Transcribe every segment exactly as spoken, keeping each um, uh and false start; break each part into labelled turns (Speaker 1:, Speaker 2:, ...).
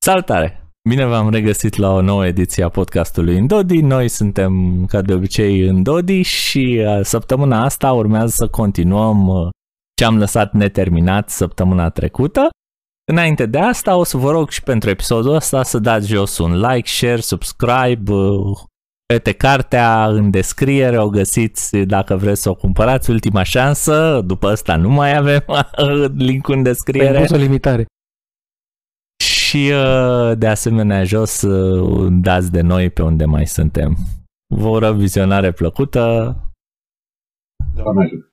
Speaker 1: Salutare! Bine v-am regăsit la o nouă ediție a podcastului în Dodi. Noi suntem, ca de obicei, în Dodi și săptămâna asta urmează să continuăm ce am lăsat neterminat săptămâna trecută. Înainte de asta, o să vă rog și pentru episodul ăsta să dați jos un like, share, subscribe, pe cartea în descriere, o găsiți dacă vreți să o cumpărați, ultima șansă, după asta nu mai avem link-ul în descriere.
Speaker 2: Ai pus o limitare.
Speaker 1: Și de asemenea jos dați de noi pe unde mai suntem. Vă urăm vizionare plăcută.
Speaker 3: Doamne ajută.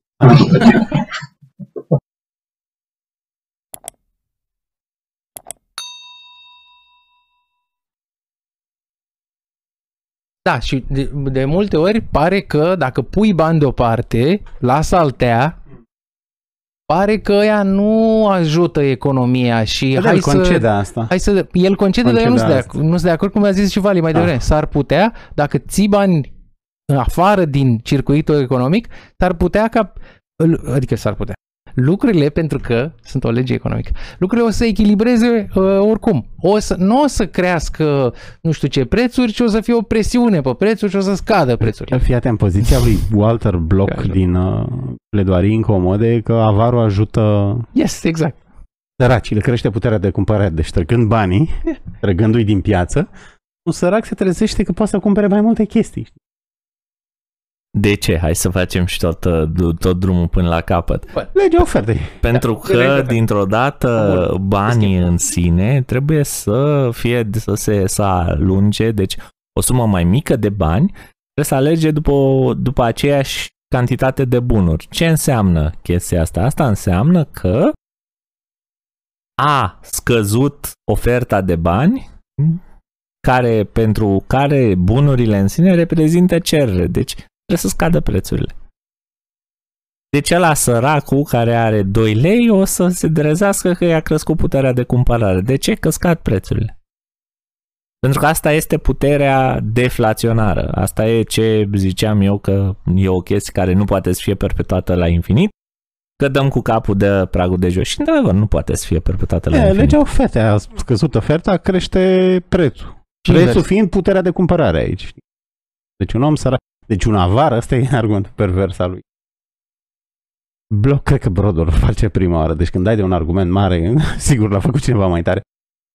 Speaker 2: Da, și de, de multe ori pare că dacă pui bani deoparte la saltea, pare că ea nu ajută economia și
Speaker 3: da,
Speaker 2: hai
Speaker 3: să, concede asta.
Speaker 2: Hai să, el concede, dar eu nu sunt de acord, nu sunt de acord, cum a zis și Vali mai devreme. Ah. S-ar putea, dacă ții bani afară din circuitul economic, s-ar putea ca, adică s-ar putea, lucrurile, pentru că sunt o lege economică, lucrurile o să echilibreze uh, oricum. O să, nu o să crească nu știu ce prețuri, ci o să fie o presiune pe prețuri și o să scadă prețurile.
Speaker 3: Fii atent, poziția lui Walter Block din uh, pledoarii incomode că avarul ajută
Speaker 2: yes, exact.
Speaker 3: săracii, le crește puterea de cumpărare, deci trăgând banii, trăgându-i din piață, un sărac se trezește că poate să cumpere mai multe chestii.
Speaker 1: De ce? Hai să facem și tot, tot drumul până la capăt.
Speaker 3: Legea ofertei.
Speaker 1: Pentru că, dintr-o dată, banii în sine trebuie să fie, să se să alunge, deci o sumă mai mică de bani trebuie să alege după, după aceeași cantitate de bunuri. Ce înseamnă chestia asta? Asta înseamnă că a scăzut oferta de bani care, pentru care bunurile în sine reprezintă cerere. Deci trebuie să scadă prețurile. Deci ăla săracul care are doi lei o să se drezească că i-a crescut puterea de cumpărare. De ce? Că scad prețurile. Pentru că asta este puterea deflaționară. Asta e ce ziceam eu că e o chestie care nu poate să fie perpetuată la infinit, că dăm cu capul de pragul de jos. Și într-adevăr nu poate să fie perpetuată la e, infinit.
Speaker 3: Legea ofertei, a scăzut oferta, crește prețul. Prețul fiind puterea de cumpărare aici. Deci un om sărac. Deci un avar, ăsta e argumentul pervers al lui. Bloc, cred că Brodor o face prima oară. Deci când dai de un argument mare, sigur l-a făcut cineva mai tare.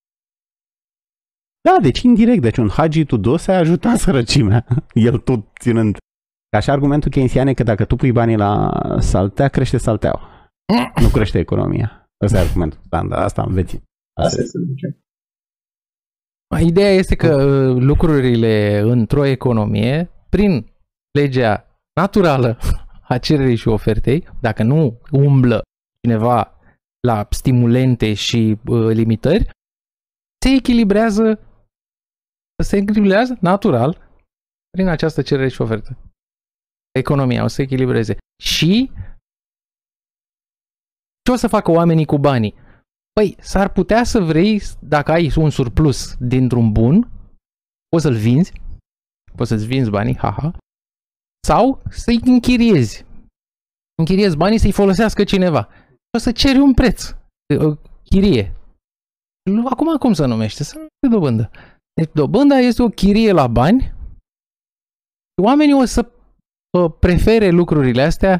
Speaker 3: Da, deci indirect. Deci un Hagi Tudose a ajutat sărăcimea. El tot ținând. Ca și argumentul keynesian e că dacă tu pui banii la saltea, crește salteaua. Nu crește economia. Ăsta e argumentul. Da, asta înveți. Asta este.
Speaker 2: Ideea este că lucrurile într-o economie, prin legea naturală a cererii și ofertei, dacă nu umblă cineva la stimulente și uh, limitări, se echilibrează, se echilibrează natural prin această cerere și ofertă. Economia o să se echilibreze. Și ce o să facă oamenii cu banii? Păi, s-ar putea să vrei, dacă ai un surplus dintr-un bun, poți să-l vinzi, poți să-ți vinzi banii, haha, sau să-i închiriezi. Închiriezi banii să-i folosească cineva. O să ceri un preț. O chirie. Acum cum se numește? Se numește dobândă. Deci dobânda este o chirie la bani. Oamenii o să prefere lucrurile astea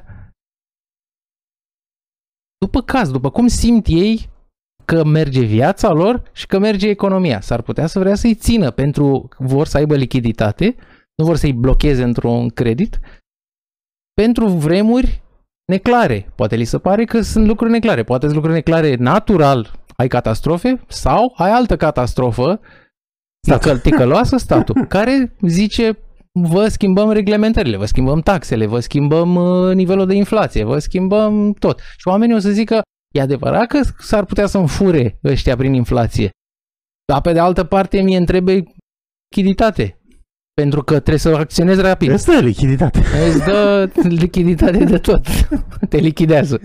Speaker 2: după caz, după cum simt ei că merge viața lor și că merge economia. S-ar putea să vrea să-i țină pentru vor să aibă lichiditate, nu vor să-i blocheze într-un credit, pentru vremuri neclare. Poate li se pare că sunt lucruri neclare. Poate sunt lucruri neclare natural, ai catastrofe, sau ai altă catastrofă, statul. ticăloasă, statul, care zice vă schimbăm reglementările, vă schimbăm taxele, vă schimbăm nivelul de inflație, vă schimbăm tot. Și oamenii o să zică, e adevărat că s-ar putea să-mi fure ăștia prin inflație, dar pe de altă parte mie îmi trebuie lichiditate. Pentru că trebuie să acționezi rapid.
Speaker 3: Îți dă lichiditate.
Speaker 2: Îți dă lichiditate de tot. Te lichidează.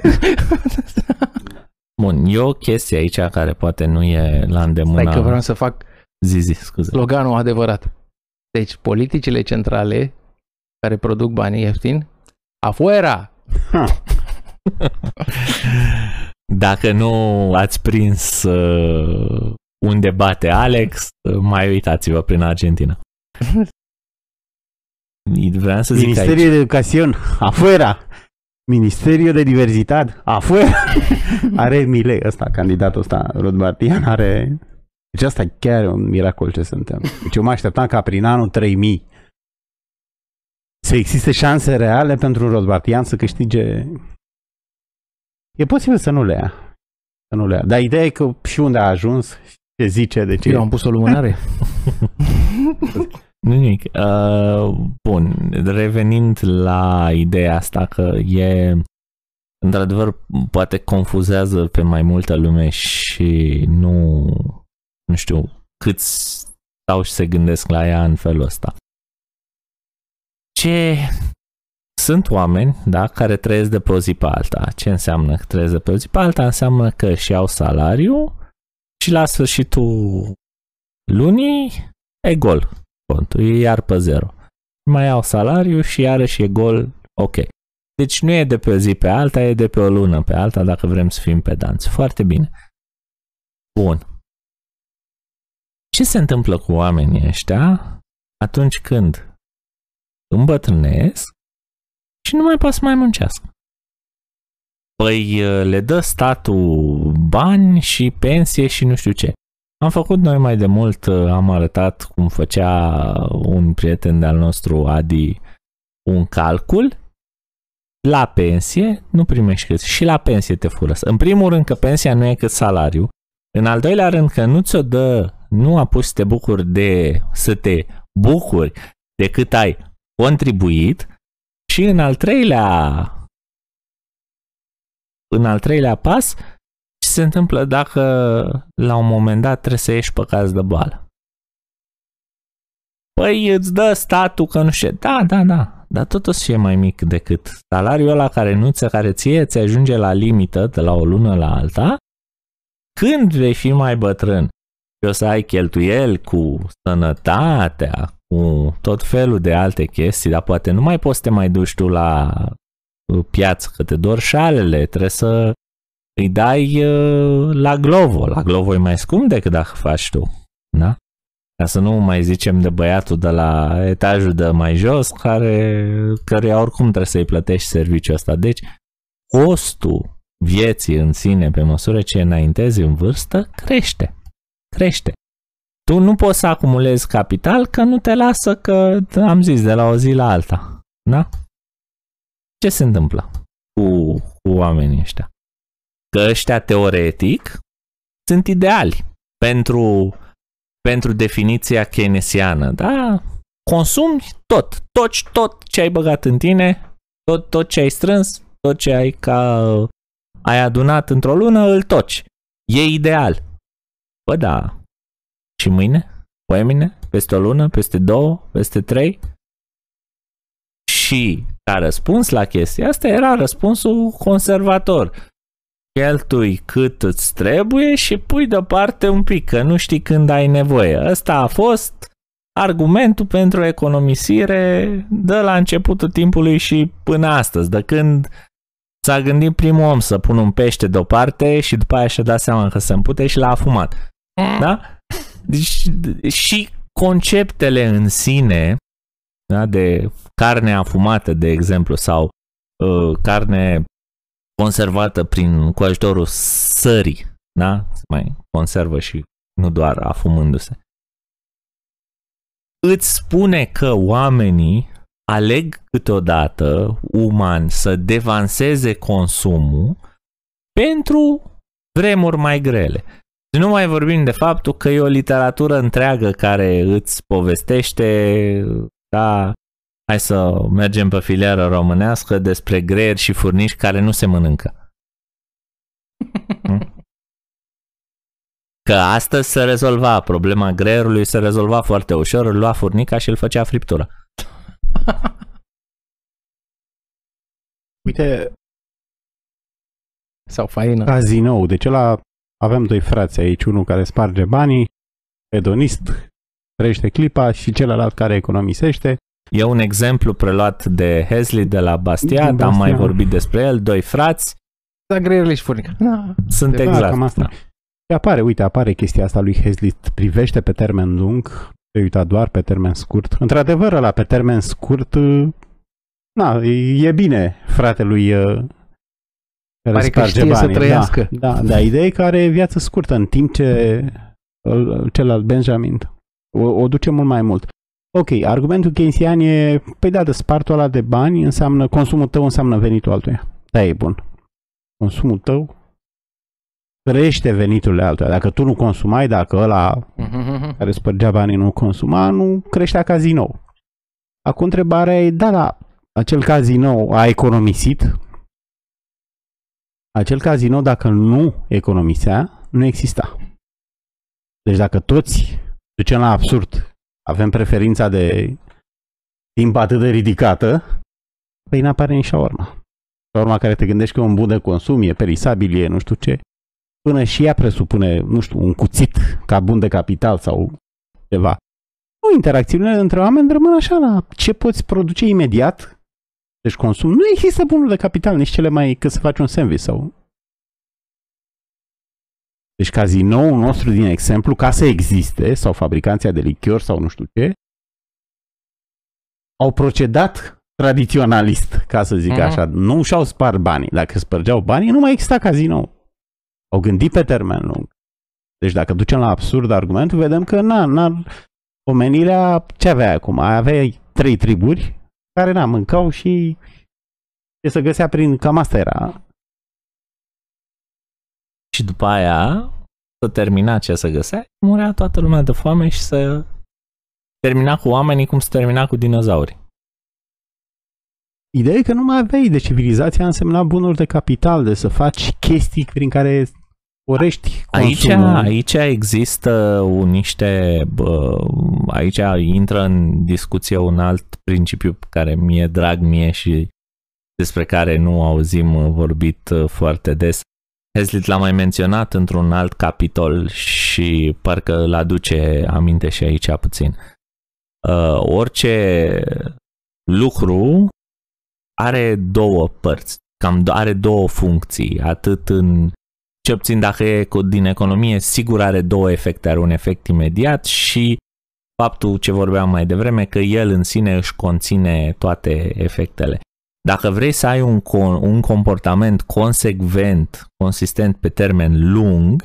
Speaker 1: Bun, e o chestie aici care poate nu e la îndemâna...
Speaker 2: Stai că vreau să fac
Speaker 1: zi, zi, scuze.
Speaker 2: sloganul adevărat. Deci politicile centrale care produc banii ieftini, afuera!
Speaker 1: Dacă nu ați prins uh, unde bate Alex, mai uitați-vă prin Argentina. Vreau să zic
Speaker 3: Ministeriul
Speaker 1: aici.
Speaker 3: de Educație, afuera! Ministeriul de Diversitate, afuera! Are Milei, ăsta, candidatul ăsta, Rothbardian, are... Deci asta e chiar un miracol ce se întâmplă. Deci eu mă așteptam ca prin anul trei mii să existe șanse reale pentru Rothbardian să câștige. E posibil să nu le ia. Să nu le ia. Dar ideea e că și unde a ajuns, ce zice, de ce...
Speaker 2: Eu am pus o lumânare.
Speaker 1: Nu nimic. Uh, bun, revenind la ideea asta că e, într-adevăr, poate confuzează pe mai multă lume și nu, nu știu, câți stau și se gândesc la ea în felul ăsta. Ce... Sunt oameni, da, care trăiesc de pe o zi pe alta. Ce înseamnă că trăiesc de pe o zi pe alta? Înseamnă că își iau salariu și la sfârșitul lunii e gol contul, e iar pe zero. Mai iau salariu și iarăși e gol, ok. Deci nu e de pe o zi pe alta, e de pe o lună pe alta, dacă vrem să fim pedanți. Foarte bine. Bun. Ce se întâmplă cu oamenii ăștia atunci când îmbătrânesc și nu mai pot să mai muncească? Păi le dă statul bani și pensie și nu știu ce. Am făcut noi mai de mult, am arătat cum făcea un prieten de-al nostru, Adi, un calcul. La pensie nu primești cât, și la pensie te fură. În primul rând că pensia nu e cât salariu. În al doilea rând că nu ți-o dă, nu a pus să te bucuri de, să te bucuri de cât ai contribuit. Și în al treilea, în al treilea pas, ce se întâmplă dacă la un moment dat trebuie să ieși pe caz de boală? Păi îți dă statul că nu știu. Da, da, da, dar tot o să fie mai mic decât salariul ăla care nu ți care ție ți ajunge la limită de la o lună la alta. Când vei fi mai bătrân și o să ai cheltuieli cu sănătatea, cu tot felul de alte chestii, dar poate nu mai poți să te mai duci tu la piață, că te dor șalele, trebuie să îi dai uh, la Glovo. La Glovo e mai scump decât dacă faci tu, da? Ca să nu mai zicem de băiatul de la etajul de mai jos, care, căruia oricum trebuie să-i plătești serviciul ăsta. Deci, costul vieții în sine, pe măsură ce înaintezi în vârstă, crește. Crește. Tu nu poți să acumulezi capital că nu te lasă, că am zis, de la o zi la alta. Da? Ce se întâmplă cu, cu oamenii ăștia? Că ăștia teoretic sunt ideali pentru, pentru definiția keynesiană. Da? Consumi tot, tot, tot ce ai băgat în tine, tot, tot ce ai strâns, tot ce ai, ca, ai adunat într-o lună, îl toci. E ideal. Bă, da. Și mâine? Poimine? Peste o lună? Peste două? Peste trei? Și ca răspuns la chestia asta era răspunsul conservator. Cheltui cât îți trebuie și pui deoparte un pic, că nu știi când ai nevoie. Ăsta a fost argumentul pentru economisire de la începutul timpului și până astăzi, de când s-a gândit primul om să pună un pește deoparte și după aia și-a dat seama că se împute și l-a afumat. Da? Deci, și conceptele în sine, da, de carne afumată, de exemplu, sau uh, carne conservată prin, cu ajutorul sării, da? Se mai conservă și nu doar afumându-se. Îți spune că oamenii aleg câteodată umani să devanseze consumul pentru vremuri mai grele. Și nu mai vorbim de faptul că e o literatură întreagă care îți povestește, da, hai să mergem pe filieră românească, despre greieri și furnici care nu se mănâncă. Că astăzi se rezolva problema greierului, se rezolva foarte ușor, îl lua furnica și îl făcea friptură.
Speaker 3: Uite,
Speaker 2: sau faină.
Speaker 3: Cazinou, deci ăla, avem doi frați aici, unul care sparge banii, hedonist, trăiește clipa, și celălalt care economisește.
Speaker 1: E un exemplu preluat de Hesley de la Bastiat, Bastia. Am mai vorbit despre el, doi frați.
Speaker 2: Da, greierile și furnica. Da.
Speaker 1: Sunt
Speaker 3: de
Speaker 1: exact.
Speaker 3: cam asta.
Speaker 1: Da.
Speaker 3: apare, uite, apare chestia asta lui Hazlitt, privește pe termen lung, te uita doar pe termen scurt. Într-adevăr, ăla pe termen scurt, na, e bine fratelui care
Speaker 2: pare că știe
Speaker 3: banii.
Speaker 2: să trăiască.
Speaker 3: Da, da, da, ideea e că are viață scurtă, în timp ce celălalt Benjamin o, o duce mult mai mult. Ok, argumentul keynesian e, păi da, de spartul ăla de bani înseamnă, consumul tău înseamnă venitul altuia. Da, e bun. Consumul tău crește veniturile altuia. Dacă tu nu consumai, dacă ăla uh-huh. care spărgea banii nu consuma, nu creștea cazinou. Acum întrebarea e, da, da, acel cazinou a economisit. Acel cazinou, dacă nu economisea, nu exista. Deci dacă toți ducem la absurd, avem preferința de timp atât de ridicată, păi n-apare nici șaorma. Șaorma care te gândești că e un bun de consum, e perisabil, e nu știu ce, până și ea presupune, nu știu, un cuțit ca bun de capital sau ceva. Nu, interacțiunile între oameni rămân așa la ce poți produce imediat, deci consum. Nu există bunuri de capital, nici cele mai, că să faci un sandwich sau... Deci cazinoul nostru din exemplu, ca să existe, sau fabricanția de lichiori sau nu știu ce, au procedat tradiționalist, ca să zic uh-huh. așa. Nu și-au spart banii. Dacă spărgeau banii, nu mai exista cazinou. Au gândit pe termen lung. Deci dacă ducem la absurd argumentul, vedem că na, na, omenirea, ce avea acum? Aveai trei triburi care na, mâncau și ce se găsea prin... Cam asta era.
Speaker 1: Și după aia, să termina ce se găsea, murea toată lumea de foame și să termina cu oamenii cum se termina cu dinozauri.
Speaker 3: Ideea e că nu mai aveai, de civilizația însemna bunuri de capital, de să faci chestii prin care orești consumul.
Speaker 1: Aici, aici există un, niște, bă, aici intră în discuție un alt principiu care mi-e drag mie și despre care nu auzim vorbit foarte des. Hazlitt l-a mai menționat într-un alt capitol și parcă îl aduce aminte și aici puțin. Uh, orice lucru are două părți, cam are două funcții, atât în ce obțin dacă e din economie, sigur are două efecte, are un efect imediat și faptul ce vorbeam mai devreme, că el în sine își conține toate efectele. Dacă vrei să ai un, un comportament consecvent, consistent pe termen lung,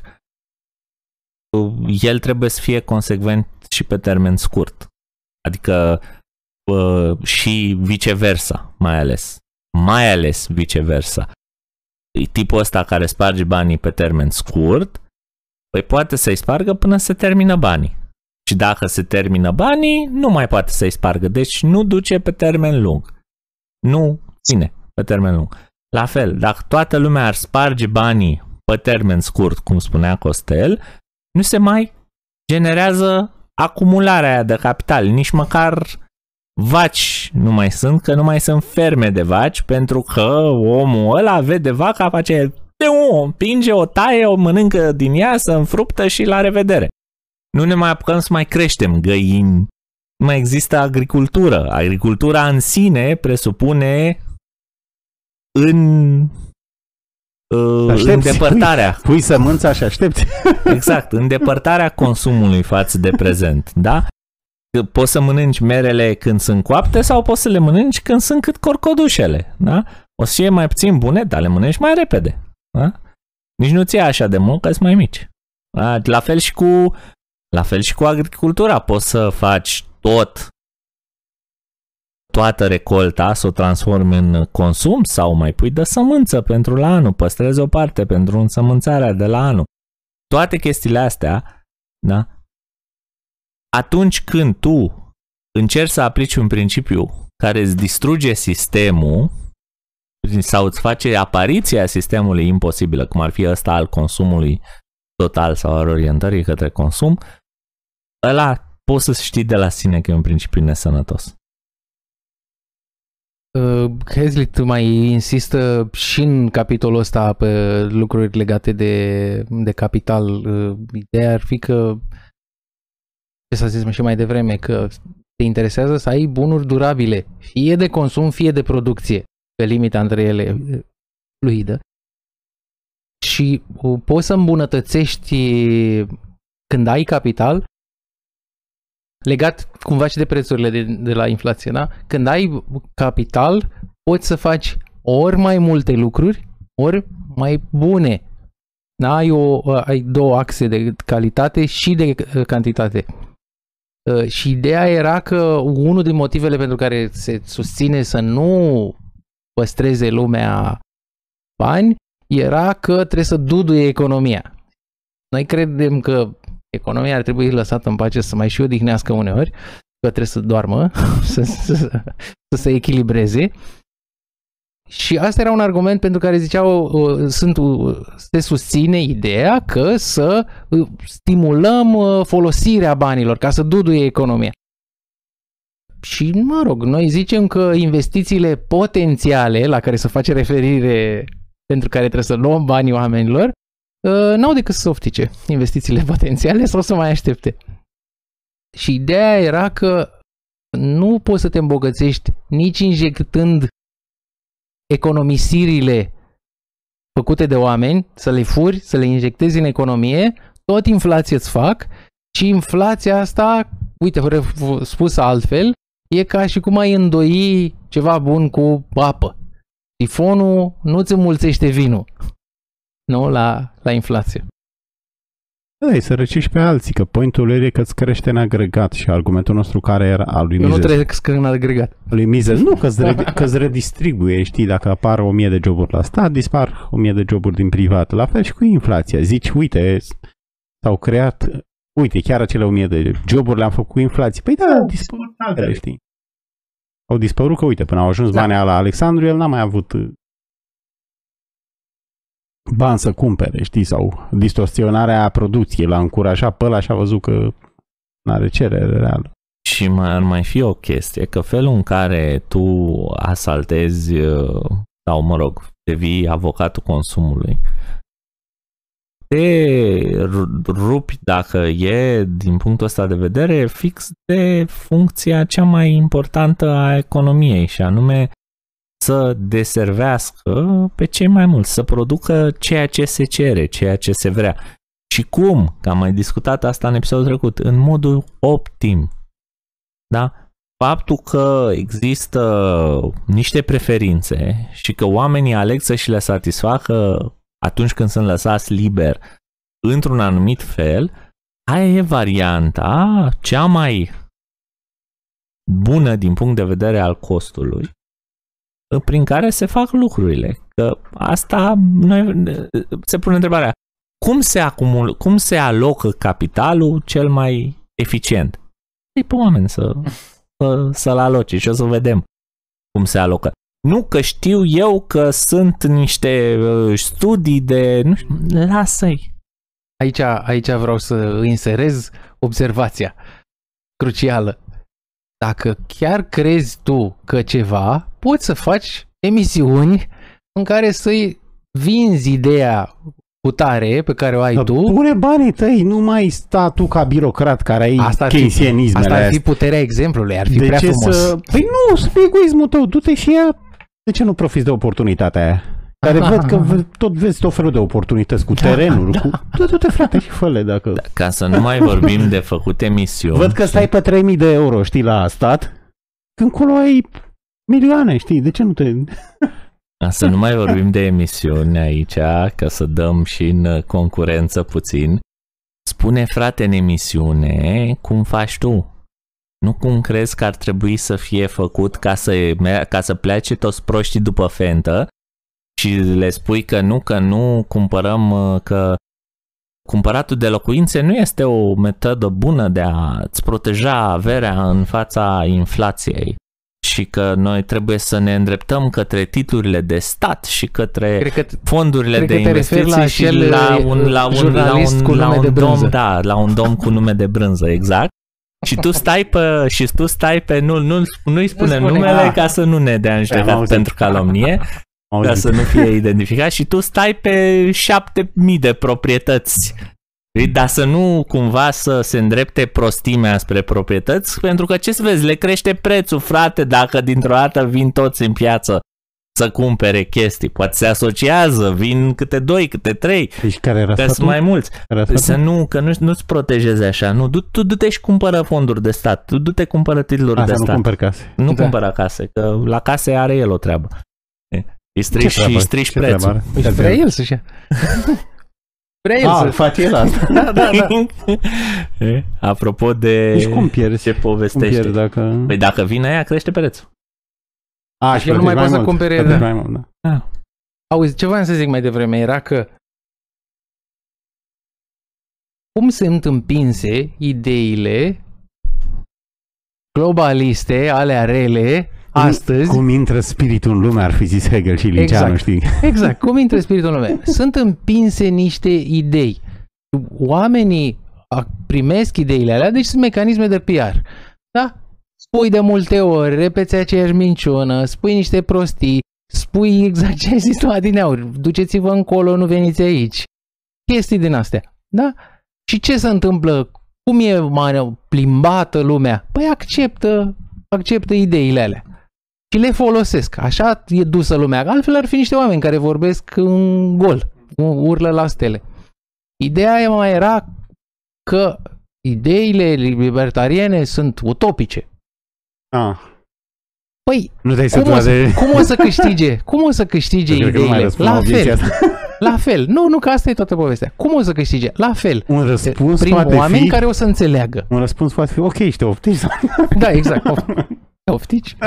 Speaker 1: el trebuie să fie consecvent și pe termen scurt. Adică și viceversa, mai ales. Mai ales viceversa. Tipul ăsta care sparge banii pe termen scurt, păi poate să-i spargă până se termină banii. Și dacă se termină banii, nu mai poate să-i spargă. Deci nu duce pe termen lung. Nu ține pe termen lung. La fel, dacă toată lumea ar sparge banii pe termen scurt, cum spunea Costel, nu se mai generează acumularea de capital. Nici măcar vaci nu mai sunt, că nu mai sunt ferme de vaci, pentru că omul ăla vede vaca, face o împinge, o taie, o mănâncă din ea, se înfruptă și la revedere. Nu ne mai apucăm să mai creștem găini. Nu mai există agricultură. Agricultura în sine presupune în uh, îndepărtarea.
Speaker 3: Pui, pui sămânța și aștepți.
Speaker 1: Exact, îndepărtarea consumului față de prezent, da? Poți să mănânci merele când sunt coapte sau poți să le mănânci când sunt cât corcodușele, da? O să fie mai puțin bune, dar le mănânci mai repede, da? Nici nu ți-e așa de mult, că sunt mai mici. Da? La fel și cu la fel și cu agricultura, poți să faci tot toată recolta, să o transformi în consum sau mai pui de sămânță pentru la anul, păstrezi o parte pentru însămânțarea de la anul. Toate chestiile astea, da? Atunci când tu încerci să aplici un principiu care îți distruge sistemul sau îți face apariția sistemului imposibilă, cum ar fi ăsta al consumului total sau al orientării către consum, ăla poți să știi de la sine că e un principiu nesănătos.
Speaker 2: Uh, Hazlitt mai insistă și în capitolul ăsta pe lucruri legate de, de capital. Uh, ideea ar fi că, ce s-a zis și mai devreme, că te interesează să ai bunuri durabile, fie de consum, fie de producție, pe limita între ele fluidă. și poți să îmbunătățești când ai capital, legat cumva și de prețurile de, de la inflație, da? Când ai capital, poți să faci ori mai multe lucruri, ori mai bune. Da? Ai, o, ai două axe de calitate și de cantitate. Și ideea era că unul din motivele pentru care se susține să nu păstreze lumea bani era că trebuie să duduie economia. Noi credem că economia ar trebui lăsată în pace să mai și odihnească uneori, că trebuie să doarmă, să, să, să se echilibreze. Și asta era un argument pentru care ziceau, sunt, se susține ideea că să stimulăm folosirea banilor, ca să duduie economia. Și, mă rog, noi zicem că investițiile potențiale, la care se face referire, pentru care trebuie să luăm banii oamenilor, n-au decât să se oftice investițiile potențiale sau să mai aștepte. Și ideea era că nu poți să te îmbogățești nici injectând economisirile făcute de oameni, să le furi, să le injectezi în economie, tot inflație îți fac și inflația asta, uite, spus altfel, e ca și cum ai îndoi ceva bun cu apă. Sifonul nu-ți înmulțește vinul, nu, la, la inflație.
Speaker 3: Da, să răcești pe alții, că pointul lui e că îți crește în agregat și argumentul nostru care era al lui
Speaker 2: Eu
Speaker 3: Mises.
Speaker 2: nu trec în agregat.
Speaker 3: Lui Mises, nu, că îți, re, că îți redistribuie, știi, dacă apar o mie de joburi la stat, dispar o mie de joburi din privat. La fel și cu inflația. Zici, uite, s-au creat, uite, chiar acele o mie de joburi le-am făcut cu inflație. Păi da, au dispărut altele, știi. Au dispărut că, uite, până au ajuns da. banii la Alexandru, el n-a mai avut bani să cumpere, știi, sau distorsionarea producției, l-a încurajat pe ăla și a văzut că n-are cerere reală.
Speaker 1: Și mai, ar mai fi o chestie, că felul în care tu asaltezi, sau mă rog, devii avocatul consumului, te rupi, dacă e, din punctul ăsta de vedere, fix de funcția cea mai importantă a economiei, și anume să deservească pe cei mai mulți, să producă ceea ce se cere, ceea ce se vrea. Și cum? Că am mai discutat asta în episodul trecut, în modul optim. Da? Faptul că există niște preferințe și că oamenii aleg să și le satisfacă atunci când sunt lăsați liber într-un anumit fel, aia e varianta cea mai bună din punct de vedere al costului prin care se fac lucrurile. Că asta noi, se pune întrebarea, cum se acumul, cum se alocă capitalul cel mai eficient? E pe oameni să, să, să-l aloce și o să vedem cum se alocă. Nu că știu eu că sunt niște studii de... Nu știu, lasă-i.
Speaker 2: Aici, aici vreau să inserez observația crucială. Dacă chiar crezi tu că ceva, poți să faci emisiuni în care să-i vinzi ideea cu tare pe care o ai tu.
Speaker 3: Pune banii tăi, nu mai sta tu ca birocrat care ai keynesianismele.
Speaker 2: Asta ar fi puterea exemplului, ar fi
Speaker 3: de
Speaker 2: prea
Speaker 3: ce
Speaker 2: frumos.
Speaker 3: Să... Păi nu, sunt egoismul tău, du-te și ia. De ce nu profiți de oportunitatea aia? Care văd că tot vezi tot felul de oportunități cu terenuri. Da, cu... Da. Du-te frate și fă-le dacă...
Speaker 1: Da, ca să nu mai vorbim de făcut emisiuni.
Speaker 3: Văd că stai pe trei mii de euro, știi, la stat. Când acolo ai milioane, știi, de ce nu te...
Speaker 1: Ca să nu mai vorbim de emisiuni aici, ca să dăm și în concurență puțin. Spune, frate, în emisiune, cum faci tu. Nu cum crezi că ar trebui să fie făcut ca să, ca să plece toți proștii după fentă și le spui că nu, că nu cumpărăm, că cumpăratul de locuințe nu este o metodă bună de a-ți proteja averea în fața inflației și că noi trebuie să ne îndreptăm către titlurile de stat și către că, fondurile de investiții și la un, la un, la un, la un dom, da, la un dom cu nume de brânză, exact. Și tu stai pe, și tu stai pe, nu, nu, nu-i spune nu numele a. ca să nu ne dea în judecată pentru calomnie, ca să nu fie identificat, și tu stai pe șapte mii de proprietăți. Dar să nu cumva să se îndrepte prostimea spre proprietăți, pentru că ce să vezi, le crește prețul, frate, dacă dintr-o dată vin toți în piață să cumpere chestii. Poate se asociază, vin câte doi, câte trei.
Speaker 3: Deci care era
Speaker 1: că sunt mai mulți.
Speaker 3: Era
Speaker 1: să nu, că nu, nu-ți protejeze așa. Nu, du, tu du-te și cumpără fonduri de stat. Tu du-te cumpără titluri
Speaker 3: Asta
Speaker 1: de
Speaker 3: nu
Speaker 1: stat.
Speaker 3: cumpăr case.
Speaker 1: Nu
Speaker 2: da.
Speaker 1: cumpără case, că la case are el o treabă. Îi strici și îi strici prețul.
Speaker 2: Deci vrea el să-și ia. Vrea el
Speaker 3: ah,
Speaker 2: să...
Speaker 3: face el asta.
Speaker 2: Da, da, da.
Speaker 1: Apropo de
Speaker 3: Deci cum pierzi?
Speaker 1: ce povestește.
Speaker 3: Cum pierzi dacă...
Speaker 1: Păi dacă vine aia, crește prețul.
Speaker 3: A,
Speaker 2: și el nu mai poate să cumpere...
Speaker 3: Da. Mai mult, da.
Speaker 1: Ah.
Speaker 2: Auzi, ce voiam să zic mai devreme era că cum sunt împinse ideile globaliste, alea rele, astăzi...
Speaker 3: Cum intră spiritul în lume, ar fi zis Hegel și Liceanu,
Speaker 2: exact,
Speaker 3: știi?
Speaker 2: Exact, cum intră spiritul în lume. Sunt împinse niște idei. Oamenii primesc ideile alea, deci sunt mecanisme de P R. Da? Spui de multe ori, repeți aceeași minciună, spui niște prostii, spui exact ce ai zis tu adineauri, duceți-vă încolo, nu veniți aici. Chestii din astea. Da? Și ce se întâmplă? Cum e mai plimbată lumea? Păi acceptă, acceptă ideile alea. Și le folosesc. Așa e dusă lumea. Altfel ar fi niște oameni care vorbesc în gol, urlă la stele. Ideea mai era că ideile libertariene sunt utopice.
Speaker 3: Ah.
Speaker 2: Păi,
Speaker 3: nu
Speaker 2: cum, o să, de... cum o să câștige? Cum o să câștige ideile? La fel. La fel. Nu, nu, că asta e toată povestea. Cum o să câștige? La fel.
Speaker 3: Un răspuns
Speaker 2: prin
Speaker 3: poate
Speaker 2: oameni
Speaker 3: fi...
Speaker 2: care o să înțeleagă.
Speaker 3: Un răspuns poate fi, ok, și te oftici.
Speaker 2: Da, exact. Of... Te oftici.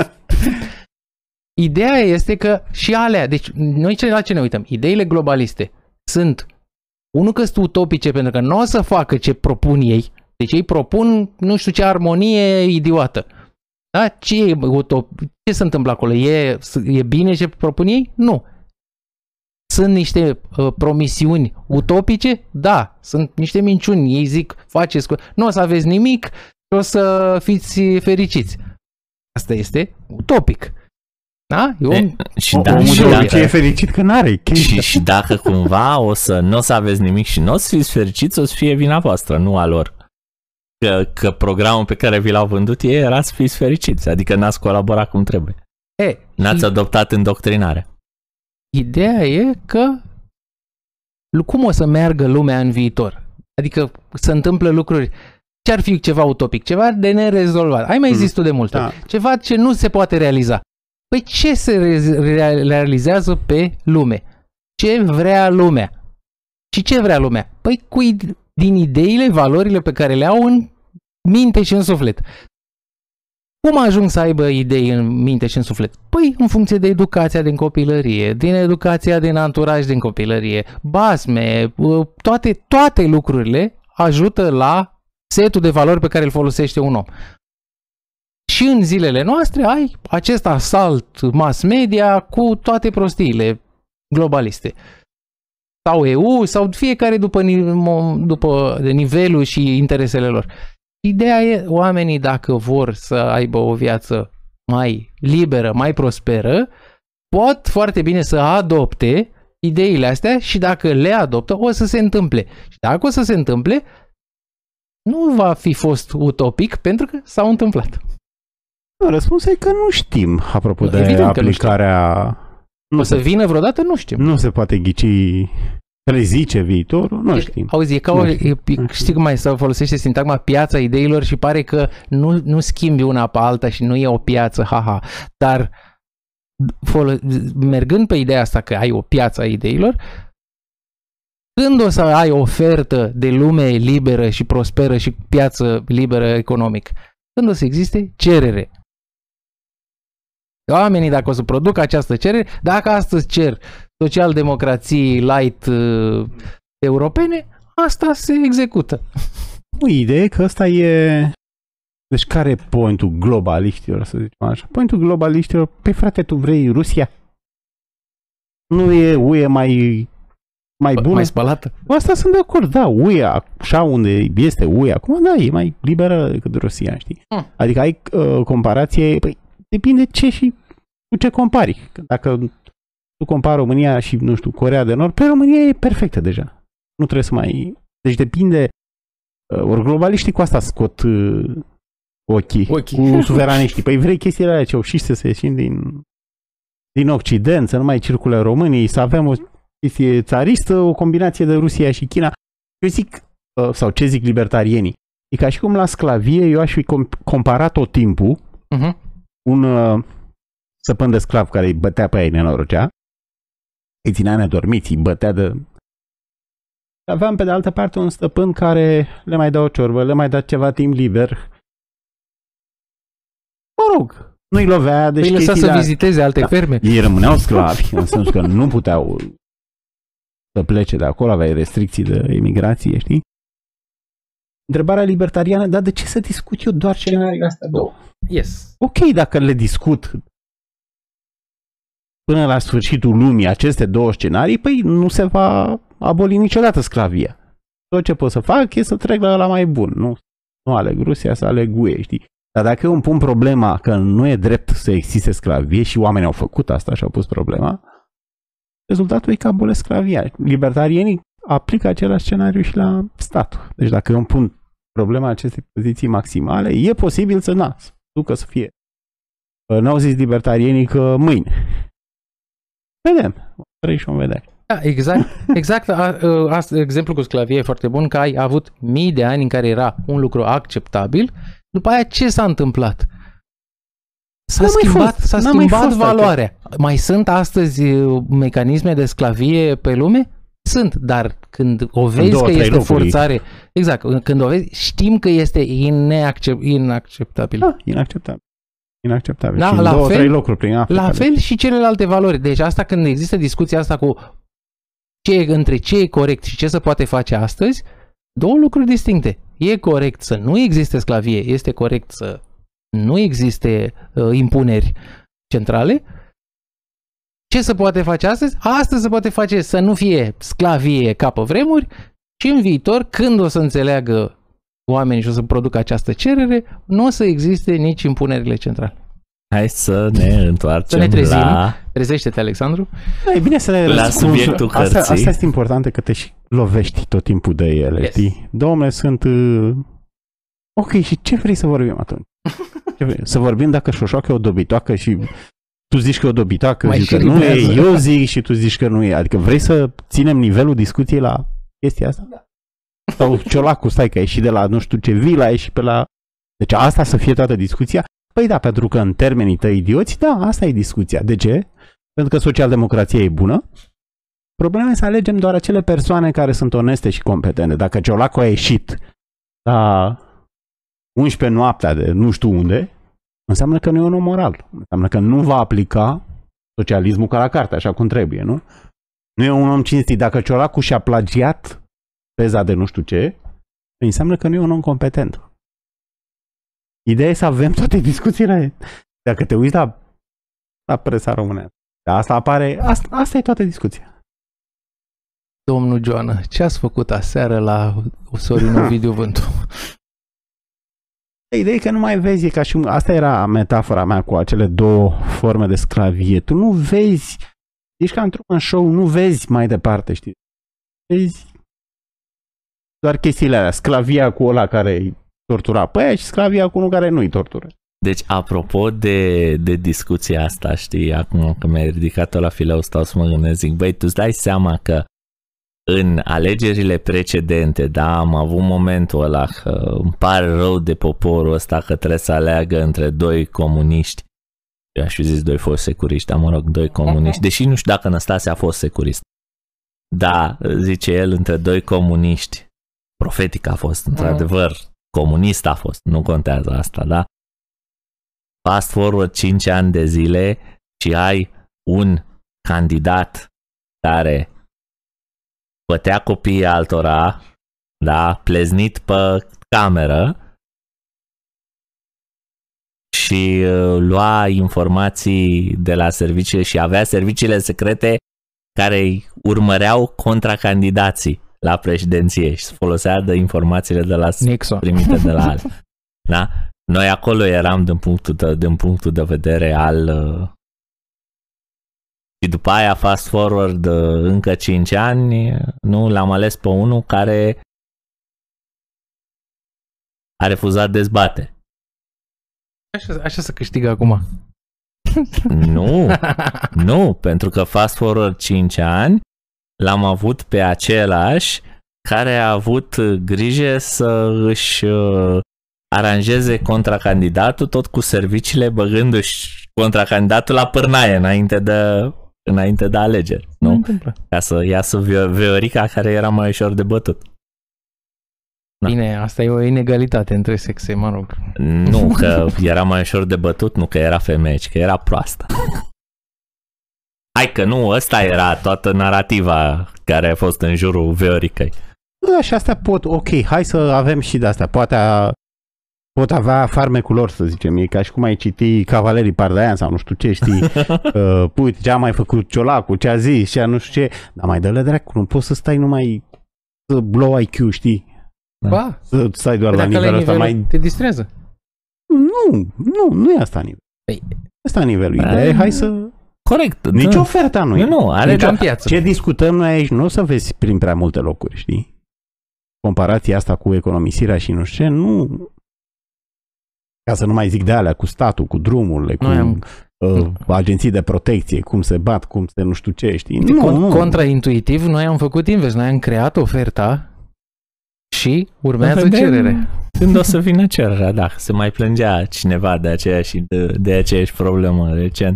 Speaker 2: Ideea este că și alea, deci noi ce, la ce ne uităm? Ideile globaliste sunt, unul că sunt utopice pentru că nu o să facă ce propun ei, deci ei propun nu știu ce armonie idiotă. Da? Ce, e utop... ce se întâmplă acolo? E, e bine ce propun ei? Nu. Sunt niște uh, promisiuni utopice? Da. Sunt niște minciuni. Ei zic, faceți, nu o să aveți nimic și o să fiți fericiți. Asta este utopic. Da? E om,
Speaker 1: e, și
Speaker 2: o,
Speaker 1: da,
Speaker 2: omul
Speaker 1: și
Speaker 2: de
Speaker 1: dacă,
Speaker 3: e fericit că n-are.
Speaker 1: Și, și dacă cumva o să nu o să aveți nimic și nu o să fiți fericiți, o să fie vina voastră, nu a lor. Că, că programul pe care vi l-au vândut ei era să fiți fericiți, adică n-ați colaborat cum trebuie.
Speaker 2: E,
Speaker 1: N-ați adoptat îndoctrinare.
Speaker 2: Ideea e că cum o să meargă lumea în viitor? Adică se întâmplă lucruri. Ce ar fi ceva utopic? Ceva de nerezolvat. Ai mai zis tu de multe. Da. Ceva ce nu se poate realiza. Păi ce se re- realizează pe lume? Ce vrea lumea? Și ce vrea lumea? Păi cu din ideile, valorile pe care le au în minte și în suflet. Cum ajung să aibă idei în minte și în suflet? Păi în funcție de educația din copilărie, din educația din anturaj din copilărie, basme, toate, toate lucrurile ajută la setul de valori pe care îl folosește un om. Și în zilele noastre ai acest asalt mass media cu toate prostiile globaliste. Sau E U, sau fiecare după, după nivelul și interesele lor. Ideea e, oamenii dacă vor să aibă o viață mai liberă, mai prosperă, pot foarte bine să adopte ideile astea și dacă le adoptă, o să se întâmple. Și dacă o să se întâmple, nu va fi fost utopic pentru că s-au întâmplat.
Speaker 3: Răspunsul e că nu știm, apropo de
Speaker 2: Evident
Speaker 3: aplicarea...
Speaker 2: Nu o să vină vreodată? Nu știm.
Speaker 3: Nu se poate ghici, prezice viitorul, nu știm.
Speaker 2: Auzi, e ca o, e, știi cum mai să folosește sintagma piața ideilor și pare că nu, nu schimbi una pe alta și nu e o piață, haha. Dar mergând pe ideea asta că ai o piață a ideilor, când o să ai o ofertă de lume liberă și prosperă și piață liberă economic? Când o să existe cerere. Oamenii dacă o să producă această cerere, dacă astăzi cer social-democrații light uh, europene, asta se execută.
Speaker 3: O idee că ăsta e... Deci care e pointul globaliștilor, să zicem așa? Pointul globaliștilor, pe frate, tu vrei Rusia? Nu e U E mai, mai bună?
Speaker 2: Mai spălată?
Speaker 3: Asta sunt de acord, da, U E, așa unde este U E acum, da, e mai liberă decât Rusia, știi? Hmm. Adică ai uh, comparație, păi depinde ce și cu ce compari. Dacă tu compari România și, nu știu, Coreea de Nord, pe România e perfectă deja. Nu trebuie să mai... Deci depinde... Ori globaliștii cu asta scot uh, ochii, ochii, cu suveraniștii. Păi vrei chestiile alea ce au și să se ieșim din, din Occident, să nu mai circule românii, să avem o chestie țaristă, o combinație de Rusia și China. Eu zic, sau ce zic libertarienii, e ca și cum la sclavie eu aș fi comparat tot timpul uh-huh. un uh, săpân de sclav care îi bătea pe ei, nenorocea, îi ținea nedormiți, îi bătea de... Aveam pe de altă parte un stăpân care le mai dă o ciorbă, le mai dă ceva timp liber. Mă rog, nu-i lovea, deci
Speaker 2: îi lăsa să viziteze alte da, ferme.
Speaker 3: Ei rămâneau sclavi, în sensul că nu puteau să plece de acolo, aveai restricții de imigrație, știi? Întrebarea libertariană, dar de ce să discut eu doar scenariile astea două?
Speaker 2: Yes.
Speaker 3: Ok, dacă le discut până la sfârșitul lumii aceste două scenarii, păi nu se va aboli niciodată sclavia. Tot ce pot să fac e să trec la ăla mai bun. Nu, nu aleg Rusia, să aleg U E, știi? Dar dacă eu îmi pun problema că nu e drept să existe sclavie și oamenii au făcut asta și au pus problema, rezultatul e că abolesc sclavia. Libertarienii aplică același scenariu și la stat. Deci dacă eu îmi pun problema acestei poziții maximale, e posibil să na, să ducă să fie. N-au zis libertarienii că mâine. Vedem. Trei și vom vedea.
Speaker 2: Da, exact. Exact. A, a, exemplul cu sclavie e foarte bun, că ai avut mii de ani în care era un lucru acceptabil. După aia ce s-a întâmplat? S-a
Speaker 3: N-a
Speaker 2: schimbat,
Speaker 3: fost,
Speaker 2: s-a schimbat valoarea. Că... Mai sunt astăzi mecanisme de sclavie pe lume? Sunt, dar când o vezi două, că este locuri. Forțare, exact, când o vezi, știm că este ineaccept, inacceptabil.
Speaker 3: Da, inacceptabil. Inacceptabil.
Speaker 2: Da,
Speaker 3: și
Speaker 2: la
Speaker 3: două,
Speaker 2: fel,
Speaker 3: trei locuri prin Africa.
Speaker 2: La fel și celelalte valori. Deci asta când există discuția asta cu ce, între ce e corect și ce se poate face astăzi, două lucruri distincte. E corect să nu existe sclavie, este corect să nu existe uh, impuneri centrale. Ce se poate face astăzi? Astăzi se poate face să nu fie sclavie ca pe vremuri și în viitor, când o să înțeleagă oamenii și o să producă această cerere, nu o să existe nici impunerile centrale.
Speaker 1: Hai să ne întoarcem
Speaker 2: să ne trezim.
Speaker 1: La...
Speaker 2: Trezește-te, Alexandru.
Speaker 3: Da, e bine să ne
Speaker 1: la subiectul cărții.
Speaker 3: Asta, asta este important, că te și lovești tot timpul de ele, yes. Știi? Dom'le, sunt... Uh... Ok, și ce vrei să vorbim atunci? Ce vrei? Să vorbim dacă șoșoacă e o dobitoacă și tu zici că e o dobitoacă, zici că nu e, eu zic și tu zici că nu e. Adică vrei să ținem nivelul discuției la chestia asta? Da. Sau ciolacul, stai că ai ieșit de la nu știu ce vilă, ai ieșit pe la... Deci asta să fie toată discuția? Păi da, pentru că în termenii tăi idioți, da, asta e discuția. De ce? Pentru că socialdemocrația e bună. Problema e să alegem doar acele persoane care sunt oneste și competente. Dacă ciolacul a ieșit la unsprezece noaptea de nu știu unde, înseamnă că nu e un om moral. Înseamnă că nu va aplica socialismul ca la carte, așa cum trebuie, nu? Nu e un om cinstit. Dacă ciolacul și-a plagiat teza de nu știu ce, înseamnă că nu e un om competent. Ideea e să avem toate discuțiile. Dacă te uiți la, la presa românească, asta apare, asta, asta e toată discuția.
Speaker 2: Domnul Joana, ce ați făcut aseară la Sorin Ovidiu Vântu?
Speaker 3: Ideea e că nu mai vezi, e ca și un... Asta era metafora mea cu acele două forme de sclavie. Tu nu vezi, ești ca într-un show, nu vezi mai departe, știi? Vezi doar chestiile alea, sclavia cu ăla care îi tortura pe aia și sclavia cu unul care nu îi tortură.
Speaker 1: Deci, apropo de, de discuția asta, știi, acum că mi-ai ridicat-o la fileu, stau să mă gândesc, zic, băi, tu îți dai seama că în alegerile precedente, da, am avut momentul ăla că îmi pare rău de poporul ăsta că trebuie să aleagă între doi comuniști. Eu aș fi zis doi foști securiști, dar mă rog, doi comuniști, deși nu știu dacă Năstase a fost securist. Da, zice el, între doi comuniști. Profetic a fost, într-adevăr, comunist a fost, nu contează asta, da? Fast forward cinci ani de zile și ai un candidat care bătea copiii altora, da, pleznit pe cameră și uh, lua informații de la serviciile și avea serviciile secrete care îi urmăreau contracandidații la președinție și se folosea de informațiile de la
Speaker 2: Nixon.
Speaker 1: Primite de la alții. Da? Noi acolo eram din punctul de, din punctul de vedere al uh, și după aia fast forward uh, încă cinci ani, nu, l-am ales pe unul care a refuzat dezbatere.
Speaker 2: Așa, așa să câștigă acum.
Speaker 1: Nu, nu, pentru că fast forward cinci ani l-am avut pe același care a avut grijă să își uh, aranjeze contracandidatul tot cu serviciile, băgându-și contracandidatul la pârnaie înainte de, înainte de alegeri, nu? nu? Ca să iasă Viorica care era mai ușor de bătut.
Speaker 2: Da. Bine, asta e o inegalitate între sexe, mă rog.
Speaker 1: Nu, că era mai ușor de bătut, nu că era femeie, ci că era proastă. Hai că nu, ăsta era toată narativa care a fost în jurul Vioricăi.
Speaker 3: Da, și astea pot, ok, hai să avem și de astea, poate a, pot avea farmecul lor, să zicem, e ca și cum ai citi Cavalerii Pardaian sau nu știu ce, știi, uh, uite, ce a mai făcut Ciolacu, ce a zis, ce a nu știu ce, dar mai dă-le dracu, nu poți să stai numai să blow I Q, știi?
Speaker 2: Ba,
Speaker 3: să stai doar la nivelul ăsta mai...
Speaker 2: te distrează.
Speaker 3: Nu, nu, nu e asta nivelul.
Speaker 2: Păi,
Speaker 3: asta nivelul. Ideea e, hai să...
Speaker 1: Corect.
Speaker 3: Nici da. Oferta nu e.
Speaker 1: Nu, nu, are
Speaker 3: în piață. Ce discutăm noi aici nu o să vezi prin prea multe locuri, știi? Comparația asta cu economisirea și nu știu ce, nu... Ca să nu mai zic de alea, cu statul, cu drumurile, cu am... uh, agenții de protecție, cum se bat, cum se nu știu ce, știi?
Speaker 2: De
Speaker 3: nu,
Speaker 2: con-
Speaker 3: nu.
Speaker 2: Contraintuitiv, noi am făcut invers, noi am creat oferta și urmează cerere.
Speaker 1: Când o să vină cererea, da, se mai plângea cineva de aceeași, de, de aceeași problemă recent.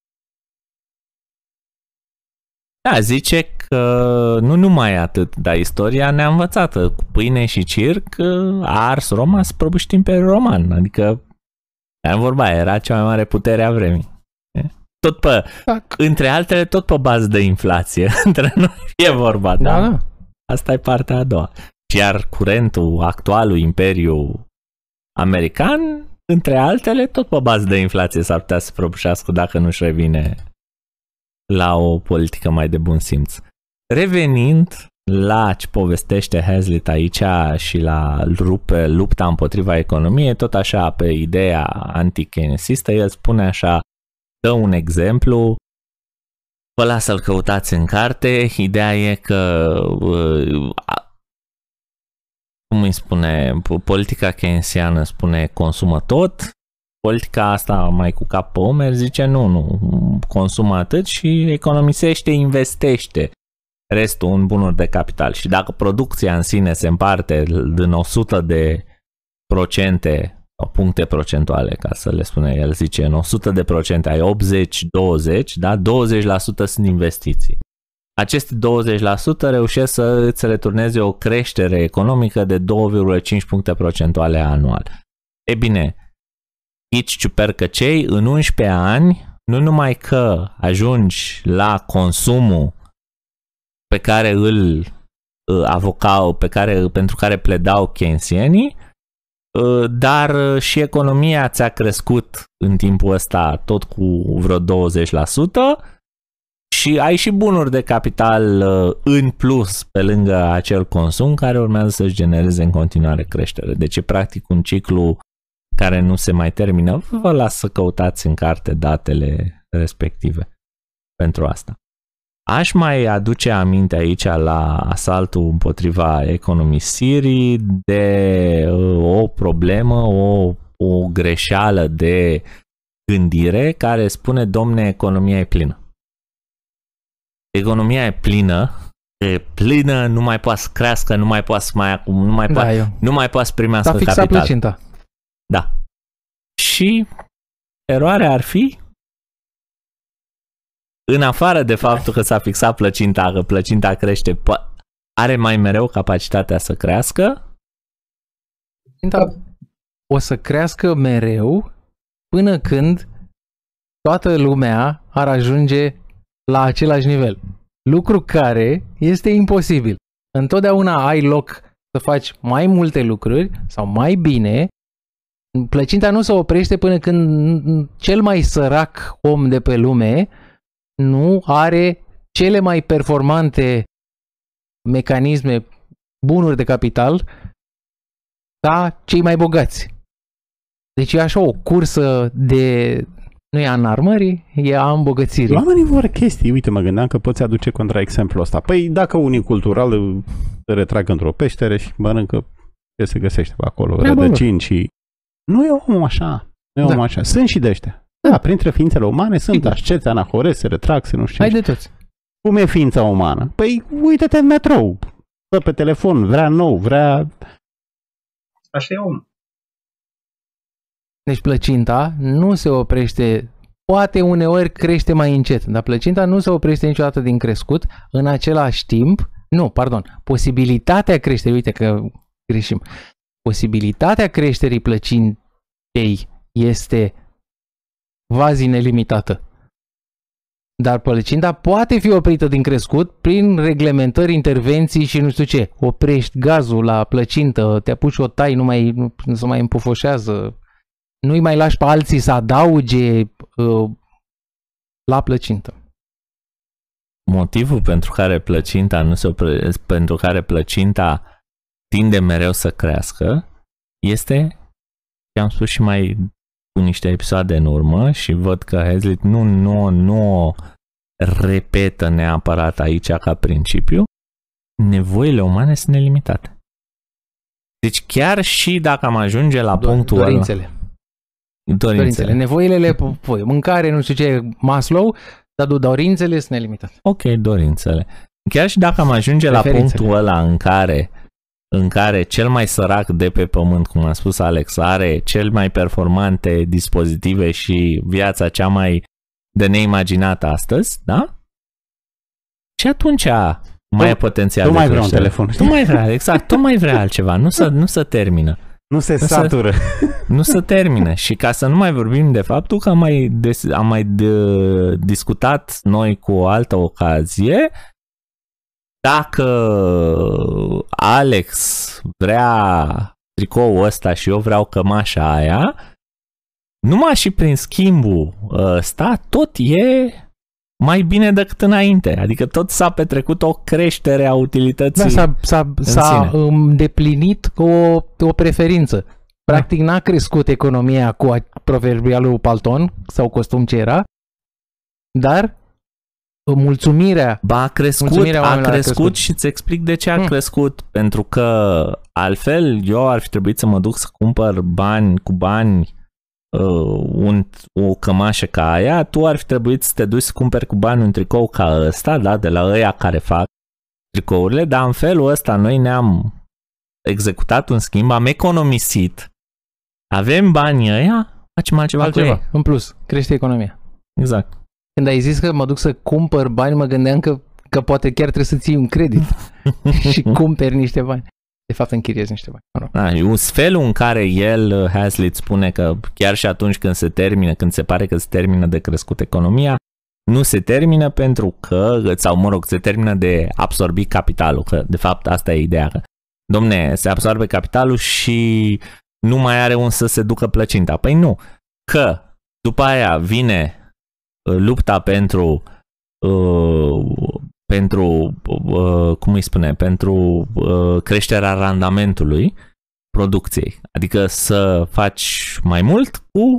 Speaker 1: Da, zice că nu numai atât, dar istoria ne-a învățat cu pâine și circ a ars Roma să prăbuși Imperiul Roman, adică am vorba, era cea mai mare putere a vremii. Tot pe, Tac. între altele, tot pe bază de inflație, între noi e vorba, da?
Speaker 2: da?
Speaker 1: Asta e partea a doua. Iar curentul actualul Imperiu American, între altele, tot pe bază de inflație s-ar putea să prăbușească dacă nu-și revine la o politică mai de bun simț. Revenind la ce povestește Hazlitt aici și la rupe, lupta împotriva economiei, tot așa pe ideea anti-keynesistă, el spune așa, dă un exemplu, vă las să-l căutați în carte, ideea e că cum îi spune, politica keynesiană spune consumă tot, politica asta mai cu cap pe umeri zice nu, nu, consumă atât și economisește, investește restul în bunuri de capital. Și dacă producția în sine se împarte din o sută de procente sau puncte procentuale, ca să le spune, el zice în o sută de procente ai optzeci douăzeci, da? douăzeci la sută sunt investiții. Aceste douăzeci la sută reușesc să îți returneze o creștere economică de două virgulă cinci puncte procentuale anual. E bine, aici ciupercăcei, în unsprezece ani, nu numai că ajungi la consumul pe care îl avocau, pe care, pentru care pledau keynesienii, dar și economia ți-a crescut în timpul ăsta tot cu vreo douăzeci la sută și ai și bunuri de capital în plus pe lângă acel consum care urmează să-și genereze în continuare creștere. Deci e practic un ciclu care nu se mai termină. Vă las să căutați în carte datele respective pentru asta. Aș mai aduce aminte aici la asaltul împotriva economisirii de o problemă, o, o greșeală de gândire care spune, domne, economia e plină. Economia e plină, e plină, nu mai poate să crească, nu mai poate să mai acum, nu mai poate, da, nu mai poate să primească capital. S-a fixat
Speaker 2: plăcinta.
Speaker 1: Da. Și eroarea ar fi, în afară de faptul că s-a fixat plăcinta, că plăcinta crește, are mai mereu capacitatea să crească?
Speaker 2: Plăcinta o să crească mereu până când toată lumea ar ajunge la același nivel. Lucru care este imposibil. Întotdeauna ai loc să faci mai multe lucruri sau mai bine. Plăcinta nu se oprește până când cel mai sărac om de pe lume nu are cele mai performante mecanisme, bunuri de capital ca cei mai bogați. Deci e așa o cursă de, nu e a înarmării, e a îmbogățirii.
Speaker 3: Oamenii vor chestii, uite, mă gândeam că poți aduce contra exemplul ăsta. Păi dacă unii cultural se retrag într-o peștere și mănâncă ce se găsește pe acolo, rădăcini și... Nu e omul așa, nu e omul da. așa. Sunt și de ăștia. Da, printre ființele umane sunt
Speaker 2: Sigur.
Speaker 3: asceți, anahorese, retraxe, nu știu
Speaker 2: Hai
Speaker 3: ce.
Speaker 2: de toți.
Speaker 3: Cum e ființa umană? Păi uite-te în metrou, stă pe telefon, vrea nou, vrea...
Speaker 4: Așa e om.
Speaker 2: Deci plăcinta nu se oprește, poate uneori crește mai încet, dar plăcinta nu se oprește niciodată din crescut. În același timp, nu, pardon, posibilitatea creșterii, uite că greșim, posibilitatea creșterii plăcintei este quasi nelimitată. Dar plăcinta poate fi oprită din crescut prin reglementări, intervenții și nu știu ce. Oprești gazul la plăcintă, te apuci o tai, nu mai nu, nu se mai împufoșează, nu-i mai lași pe alții să adauge uh, la plăcintă.
Speaker 1: Motivul pentru care plăcinta nu se opre, pentru care plăcinta tinde mereu să crească este, ce am spus și mai cu niște episoade în urmă și văd că Hazlitt nu, nu, nu o repetă neapărat aici ca principiu, nevoile umane sunt nelimitate. Deci chiar și dacă am ajunge la
Speaker 2: Do-
Speaker 1: punctul
Speaker 2: dorințele.
Speaker 1: ăla... Dorințele.
Speaker 2: Dorințele. Nevoile le voi. Mâncare, nu știu ce, Maslow, dar dorințele sunt nelimitate.
Speaker 1: Ok, dorințele. Chiar și dacă am ajunge la punctul ăla în care în care cel mai sărac de pe pământ, cum a spus Alex, are cel mai performante dispozitive și viața cea mai de neimaginat astăzi, da? Și atunci mai e potențial
Speaker 3: tu
Speaker 1: de
Speaker 3: mai vrea un
Speaker 1: creștere.
Speaker 3: telefon.
Speaker 1: Tu mai vrea, exact, tu mai vrea altceva, nu să, nu să termină.
Speaker 3: Nu se
Speaker 1: Nu
Speaker 3: satură.
Speaker 1: Nu se termină. Și ca să nu mai vorbim de faptul că am mai, des, am mai de, discutat noi cu o altă ocazie, dacă Alex vrea tricoul ăsta și eu vreau cămașa aia, numai și prin schimbul ăsta tot e mai bine decât înainte. Adică tot s-a petrecut o creștere a utilității.
Speaker 2: Da, s-a, s-a, s-a îndeplinit o, o preferință. Practic n-a crescut economia cu proverbialul palton sau costum ce era, dar mulțumirea...
Speaker 1: Ba, a crescut,
Speaker 2: mulțumirea
Speaker 1: a crescut,
Speaker 2: crescut
Speaker 1: și îți explic de ce a
Speaker 2: hmm.
Speaker 1: crescut. Pentru că altfel eu ar fi trebuit să mă duc să cumpăr bani cu bani uh, un, o cămașă ca aia, tu ar fi trebuit să te duci să cumperi cu bani un tricou ca ăsta, da, de la ăia care fac tricourile, dar în felul ăsta noi ne-am executat un schimb, am economisit, avem banii ăia, facem altceva,
Speaker 2: altceva
Speaker 1: cu ei.
Speaker 2: în plus, crește economia.
Speaker 1: Exact.
Speaker 2: Când ai zis că mă duc să cumpăr bani, mă gândeam că, că poate chiar trebuie să ții un credit și cumperi niște bani. De fapt închiriezi niște bani. Mă rog.
Speaker 1: Da, un felul în care el, Hazlitt, spune că chiar și atunci când se termină, când se pare că se termină de crescut economia, nu se termină pentru că, sau mă rog, se termină de absorbi capitalul, că de fapt asta e ideea, că domne, se absorbe capitalul și nu mai are un să se ducă plăcinta. Păi nu, că după aia vine lupta pentru uh, pentru uh, cum îi spune, pentru uh, creșterea randamentului producției. Adică să faci mai mult cu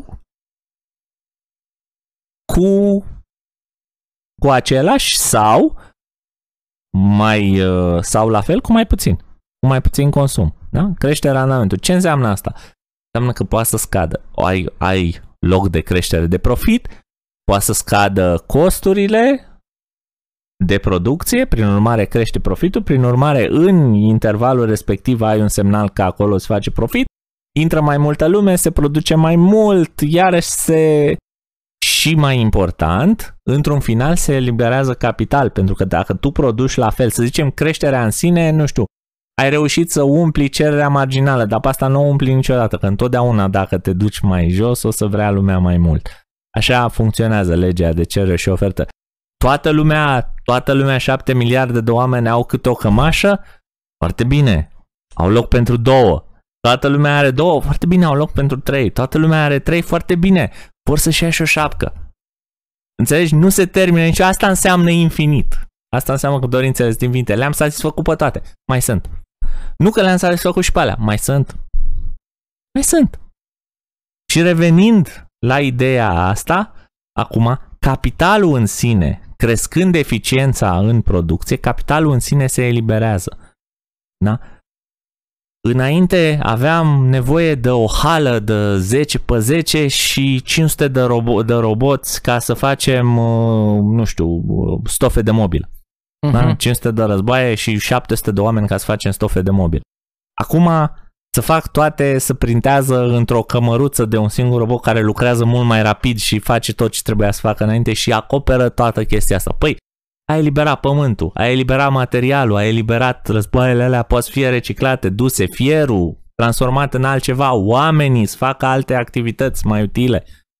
Speaker 1: cu cu același sau mai uh, sau la fel cu mai puțin. Cu mai puțin consum. Da? Creșterea randamentului. Ce înseamnă asta? Înseamnă că poate să scadă. Ai, ai loc de creștere de profit, poate să scadă costurile de producție, prin urmare crește profitul, prin urmare în intervalul respectiv ai un semnal că acolo se face profit, intră mai multă lume, se produce mai mult, iarăși se... Și mai important, într-un final se eliberează capital, pentru că dacă tu produci la fel, să zicem creșterea în sine, nu știu, ai reușit să umpli cererea marginală, dar pe asta nu o umpli niciodată, că întotdeauna dacă te duci mai jos o să vrea lumea mai mult. Așa funcționează legea de cerere și ofertă. Toată lumea, toată lumea, șapte miliarde de oameni au câte o cămașă, foarte bine, au loc pentru două. Toată lumea are două, foarte bine, au loc pentru trei. Toată lumea are trei, foarte bine, vor să-și ia și o șapcă. Înțelegi? Nu se termină nici. Asta înseamnă infinit. Asta înseamnă că dorințele sunt infinite. Le-am satisfăcut pe toate. Mai sunt. Nu că le-am satisfăcut și pe alea. Mai sunt. Mai sunt. Și revenind la ideea asta, acum, capitalul în sine, crescând eficiența în producție, capitalul în sine se eliberează. Da? Înainte aveam nevoie de o hală de zece pe zece și cinci sute de, robo- de roboți ca să facem, nu știu, stofe de mobil. Uh-huh. Da? cinci sute de războaie și șapte sute de oameni ca să facem stofe de mobil. Acum să fac toate, să printează într-o cămăruță de un singur robot care lucrează mult mai rapid și face tot ce trebuia să facă înainte și acoperă toată chestia asta. Păi, ai eliberat pământul, ai eliberat materialul, ai eliberat războaiele alea, poate fi reciclate, duse, fierul, transformat în altceva, oamenii să facă alte activități mai utile.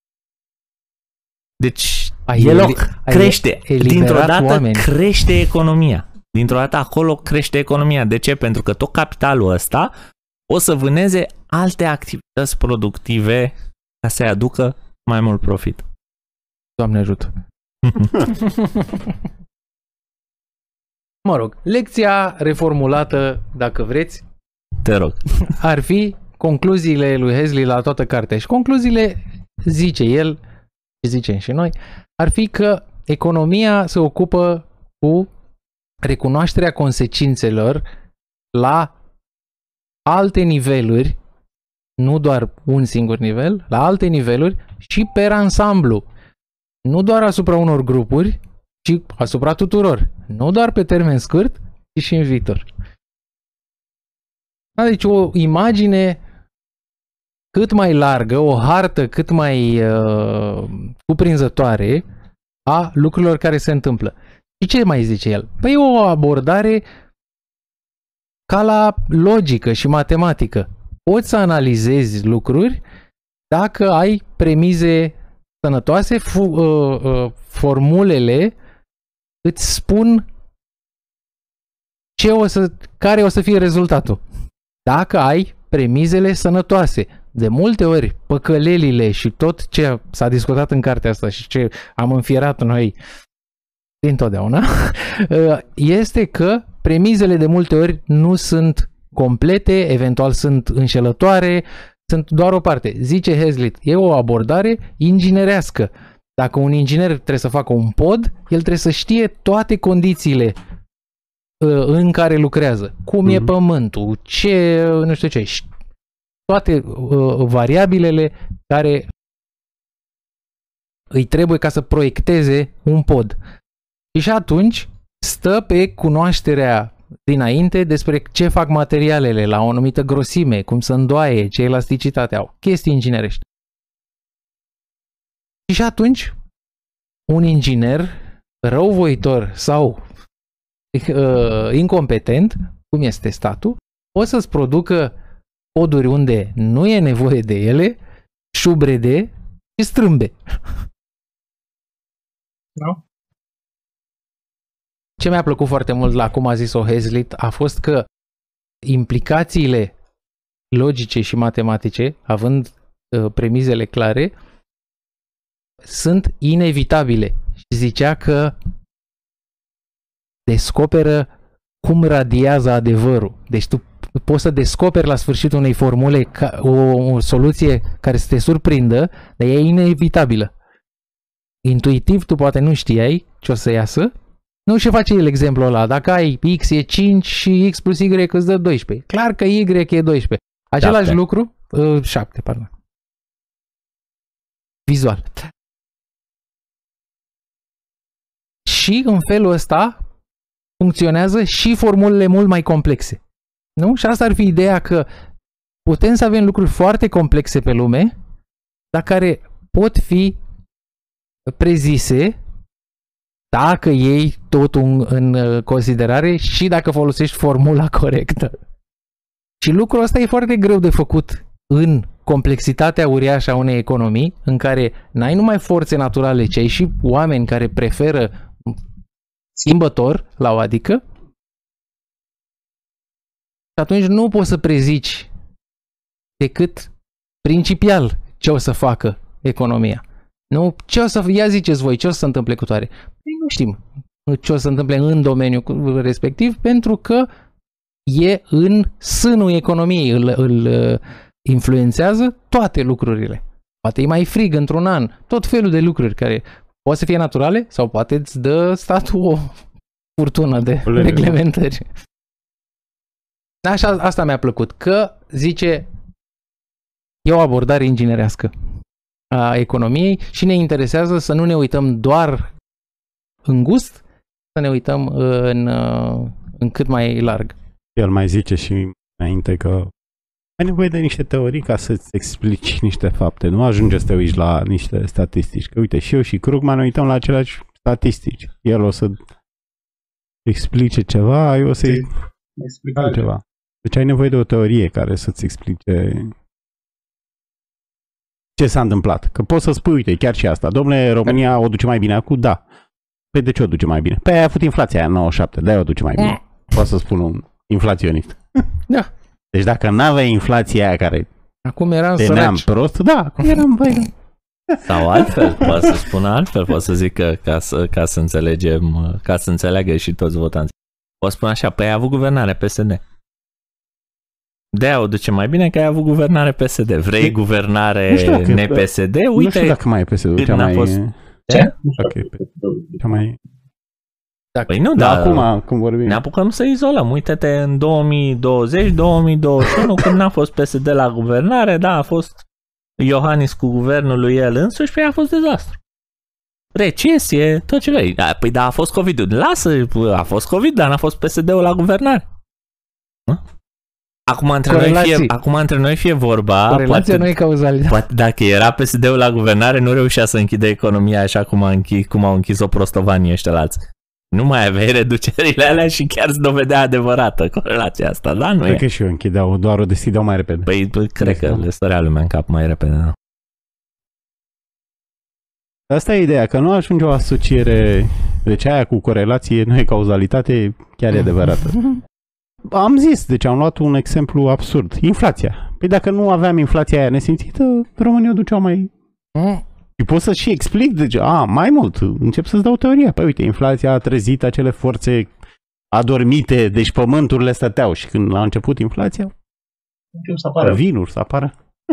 Speaker 1: Deci, ai e loc, crește, dintr-o dată oameni. crește economia. Dintr-o dată acolo crește economia. De ce? Pentru că tot capitalul ăsta o să vâneze alte activități productive ca să-i aducă mai mult profit.
Speaker 2: Doamne ajută! Mă rog, lecția reformulată, dacă vreți,
Speaker 1: te rog,
Speaker 2: ar fi concluziile lui Hazlitt la toată cartea. Și concluziile, zice el, și zicem și noi, ar fi că economia se ocupă cu recunoașterea consecințelor la alte niveluri, nu doar un singur nivel, la alte niveluri și per ansamblu. Nu doar asupra unor grupuri, ci asupra tuturor. Nu doar pe termen scurt, ci și în viitor. Deci o imagine cât mai largă, o hartă cât mai uh, cuprinzătoare a lucrurilor care se întâmplă. Și ce mai zice el? Păi e o abordare ca la logică și matematică. Poți să analizezi lucruri dacă ai premize sănătoase, fu, uh, uh, formulele îți spun ce o să, care o să fie rezultatul. Dacă ai premizele sănătoase. De multe ori, păcălelile și tot ce s-a discutat în cartea asta și ce am înfierat noi dintotdeauna, este că premizele de multe ori nu sunt complete, eventual sunt înșelătoare, sunt doar o parte. Zice Hazlitt, e o abordare inginerească. Dacă un inginer trebuie să facă un pod, el trebuie să știe toate condițiile în care lucrează. Cum mm-hmm. e pământul, ce, nu știu ce, toate uh, variabilele care îi trebuie ca să proiecteze un pod. Și atunci stă pe cunoașterea dinainte despre ce fac materialele la o anumită grosime, cum se îndoaie, ce elasticitate au, chestii inginerești. Și atunci un inginer răuvoitor sau uh, incompetent, cum este statul, o să-ți producă poduri unde nu e nevoie de ele, șubrede și strâmbe.
Speaker 4: No.
Speaker 2: Ce mi-a plăcut foarte mult la cum a zis-o Hazlitt a fost că implicațiile logice și matematice, având uh, premizele clare, sunt inevitabile. Și zicea că descoperă cum radiază adevărul. Deci tu poți să descoperi la sfârșitul unei formule ca, o, o soluție care să te surprindă, dar e inevitabilă. Intuitiv tu poate nu știai ce o să iasă. Nu, și face el exemplul ăla. Dacă ai X e cinci și X plus Y îți dă doisprezece. Clar că Y e doisprezece. Același șapte. lucru, uh, șapte, pardon. Vizual. Și în felul ăsta funcționează și formulele mult mai complexe. Nu? Și asta ar fi ideea că putem să avem lucruri foarte complexe pe lume, dar care pot fi prezise dacă iei totul în considerare și dacă folosești formula corectă. Și lucrul ăsta e foarte greu de făcut în complexitatea uriașă a unei economii, în care n-ai numai forțe naturale, ci ai și oameni care preferă schimbător la o adică. Și atunci nu poți să prezici decât principial ce o să facă economia. Nu, ce o să, ia ziceți voi, ce o să se întâmple cu toare? Păi nu știm ce o să se întâmple în domeniul respectiv, pentru că e în sânul economiei, îl, îl influențează toate lucrurile. Poate e mai frig într-un an, tot felul de lucruri care poate să fie naturale sau poate îți dă statul o furtună de
Speaker 3: Olele.
Speaker 2: reglementări. Așa, asta mi-a plăcut, că zice e o abordare inginerească a economiei și ne interesează să nu ne uităm doar în gust, să ne uităm în, în cât mai larg.
Speaker 3: El mai zice și înainte că ai nevoie de niște teorii ca să-ți explici niște fapte. Nu ajunge să te uiți la niște statistici. Că uite, și eu și Krugman ne uităm la aceleași statistici. El o să explice ceva, eu o să-i explic altceva. Deci ai nevoie de o teorie care să-ți explice ce s-a întâmplat. Că poți să spui, uite, chiar și asta. Domnule, România o duce mai bine acum? Da. Păi de ce o duce mai bine? Păi ai avut inflația aia în nouăzeci și șapte, de-aia o duce mai bine. Poți să spun un inflaționist.
Speaker 2: Da.
Speaker 3: Deci dacă n-aveai inflația aia care
Speaker 2: acum eram
Speaker 3: teneam prost, da, acum eram, băi.
Speaker 1: Sau altfel, poate să spună altfel, poate să zic că ca să, ca să înțelegem, ca să înțeleagă și toți votanții. Poate spune așa, păi ai avut guvernare P S D. De-aia o duce mai bine că ai avut guvernare P S D. Vrei guvernare ne P S D? Uite,
Speaker 3: nu știu dacă mai e P S D, cea mai...
Speaker 1: Fost...
Speaker 3: Ce? Okay, cea mai...
Speaker 1: Păi nu,
Speaker 3: dar
Speaker 1: dar
Speaker 3: acum, cum vorbim...
Speaker 1: Ne apucăm să izolăm. Uite-te în două mii douăzeci două mii douăzeci și unu, când n-a fost P S D la guvernare, da, a fost Iohannis cu guvernul lui el însuși, pe a fost dezastru. Recesie, tot ce vrei. Da, păi da, a fost COVID-ul. Lasă, a fost COVID, dar n-a fost P S D-ul la guvernare. Acum între, noi fie, acum între noi fie vorba,
Speaker 2: corelația nu e cauzalitate.
Speaker 1: Poate dacă era P S D-ul la guvernare, nu reușea să închide economia așa cum, a închis, cum au închis-o prostovanii ăștia la alții. Nu mai aveai reducerile alea și chiar îți dovedea adevărată corelația asta, da? Nu
Speaker 3: cred
Speaker 1: e.
Speaker 3: că și eu închideau, doar o deschideau mai repede.
Speaker 1: Păi, păi cred că le stărea lumea în cap mai repede, da.
Speaker 3: Asta e ideea, că nu ajunge o asociere, deci aia cu corelație nu e cauzalitate, chiar e adevărată. Am zis, deci am luat un exemplu absurd. Inflația. Păi dacă nu aveam inflația aia nesimțită, România o duceau mai... Și pot să și explic, deci, a, mai mult, încep să-ți dau teoria. Păi uite, inflația a trezit acele forțe adormite, deci pământurile stăteau și când a început inflația,
Speaker 4: încep să apară
Speaker 3: vinuri să apară.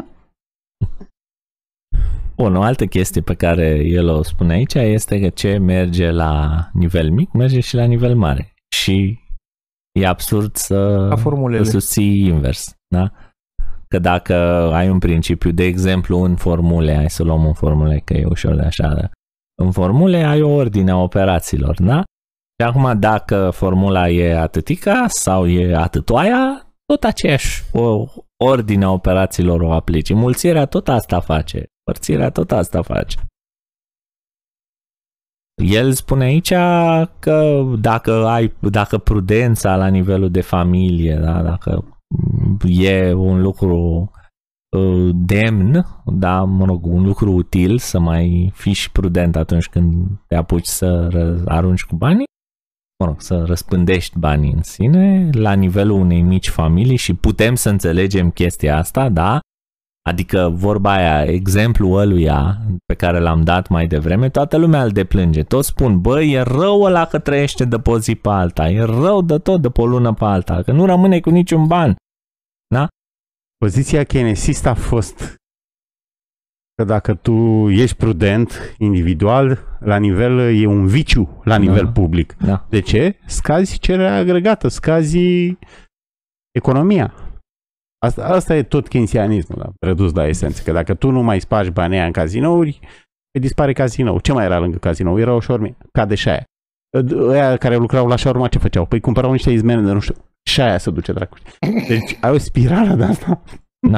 Speaker 1: Bun, o altă chestie pe care el o spune aici este că ce merge la nivel mic, merge și la nivel mare. Și e absurd să, să susții invers, da? Că dacă ai un principiu, de exemplu, în formule, hai să luăm în formule, că e ușor de așa, în formule ai o ordine a operațiilor, da? Și acum dacă formula e atâtica sau e atâtoaia, tot aceeași o ordine a operațiilor o aplici. Mulțirea tot asta face, părțirea tot asta face. El spune aici că dacă ai, dacă prudența la nivelul de familie, da, dacă e un lucru uh, demn, da, mă rog, un lucru util să mai fii și prudent atunci când te apuci să ră- arunci cu banii, mă rog, să răspândești banii în sine la nivelul unei mici familii și putem să înțelegem chestia asta, da? Adică vorba aia, exemplul ăluia pe care l-am dat mai devreme, toată lumea îl deplânge. Toți spun, băi, e rău ăla că trăiește de pe o zi pe alta, e rău de tot de pe o lună pe alta, că nu rămâne cu niciun ban. Da?
Speaker 3: Poziția keynesistă a fost că dacă tu ești prudent, individual, la nivel, e un viciu la nivel da. public.
Speaker 1: Da.
Speaker 3: De ce? Scazi cererea agregată, scazi economia. Asta, asta e tot keynesianismul, da, redus la esență, că dacă tu nu mai spargi banii aia în cazinouri, dispare cazinou. Ce mai era lângă cazinou? Era o șaurma, cade și aia. Aia care lucrau la șaurma, ce făceau? Păi cumpărau niște izmene de nu știu, și aia se duce dracu. Deci ai o spirală de asta.
Speaker 1: Da.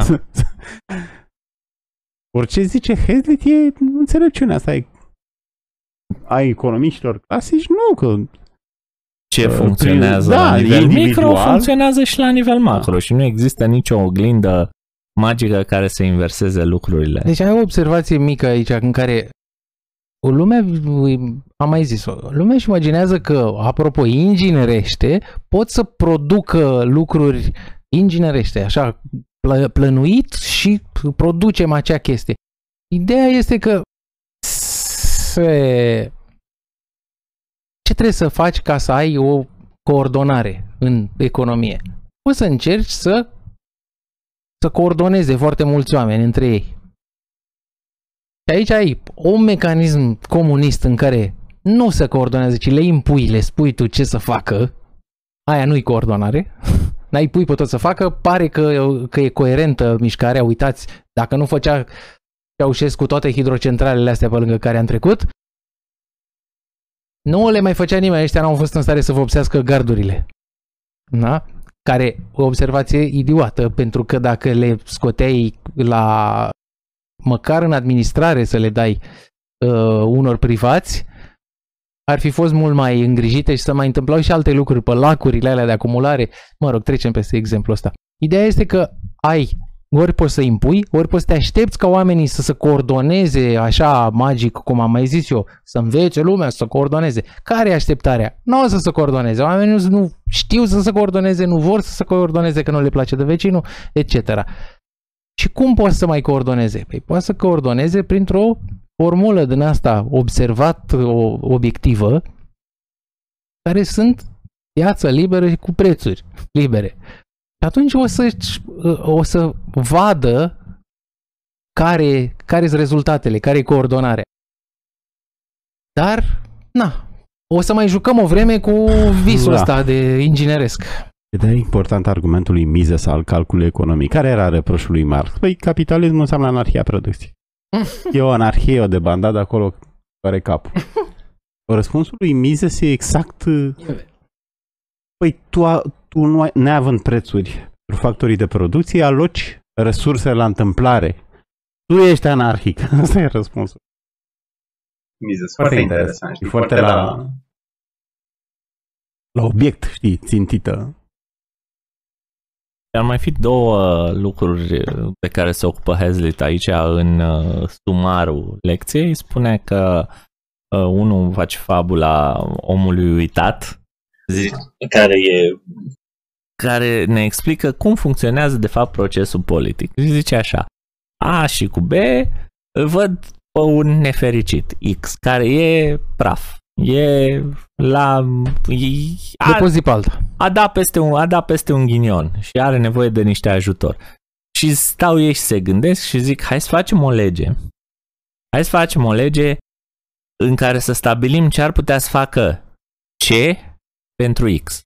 Speaker 3: Orice zice Hazlitt e înțelepciunea asta. Ai, ai economiștilor clasici? Nu, că
Speaker 1: ce funcționează
Speaker 3: prin,
Speaker 1: la
Speaker 3: da,
Speaker 1: nivel micro funcționează și la nivel macro da. Și nu există nicio oglindă magică care să inverseze lucrurile.
Speaker 2: Deci ai o observație mică aici în care o lume, am mai zis-o, lumea își imaginează că, apropo, inginerește, pot să producă lucruri inginerește, așa, plă, plănuit și producem acea chestie. Ideea este că se... ce trebuie să faci ca să ai o coordonare în economie? Poți să încerci să să coordoneze foarte mulți oameni între ei. Și aici ai un mecanism comunist în care nu se coordonează, ci le impui, le spui tu ce să facă. Aia nu-i coordonare. n-ai pui pe tot să facă, pare că, că e coerentă mișcarea, uitați, dacă nu făcea Ceaușescu toate hidrocentralele astea pe lângă care am trecut, nu le mai făcea nimeni, ăștia n-au fost în stare să vopsească gardurile. Da? Care, o observație idiotă, pentru că dacă le scoteai la, măcar în administrare să le dai uh, unor privați, ar fi fost mult mai îngrijite și să mai întâmplau și alte lucruri pe lacurile alea de acumulare. Mă rog, trecem peste exemplul ăsta. Ideea este că ai, ori poți să impui, ori poți să te aștepți ca oamenii să se coordoneze așa magic, cum am mai zis eu, să învețe lumea să se coordoneze. Care e așteptarea? Nu o să se coordoneze. Oamenii nu știu să se coordoneze, nu vor să se coordoneze că nu le place de vecinul, et cetera. Și cum poți să mai coordoneze? Păi poți să coordoneze printr-o formulă din asta observat obiectivă, care sunt piață liberă și cu prețuri libere. Și atunci o să, o să vadă care care sunt rezultatele, care e coordonarea. Dar, na, o să mai jucăm o vreme cu visul da. ăsta de ingineresc.
Speaker 3: E important argumentul lui Mises al calculului economic. Care era reproșul lui Marx? Păi capitalismul înseamnă anarhia producției. E o anarhie, o debandat de acolo care capul. Răspunsul lui Mises e exact... Păi tu, a, tu nu ai, neavând prețuri pentru factorii de producție, aloci resurse la întâmplare. Tu ești anarhic. Asta e răspunsul.
Speaker 5: Mises, foarte, foarte interesant.
Speaker 3: Știi, foarte la, la... la obiect, știi, țintită.
Speaker 1: Ar mai fi două lucruri pe care se ocupă Hazlitt aici în uh, sumarul lecției. Spune că uh, unul face fabula omului uitat, zi, care, e, care ne explică cum funcționează de fapt procesul politic. Zice așa: A și cu B îl văd pe un nefericit, X, care e praf. E la... E,
Speaker 2: de pozi pe alta.
Speaker 1: A dat peste, un, a dat peste un ghinion și are nevoie de niște ajutor. Și stau ei și se gândesc și zic: hai să facem o lege. Hai să facem o lege în care să stabilim ce ar putea să facă C pentru X.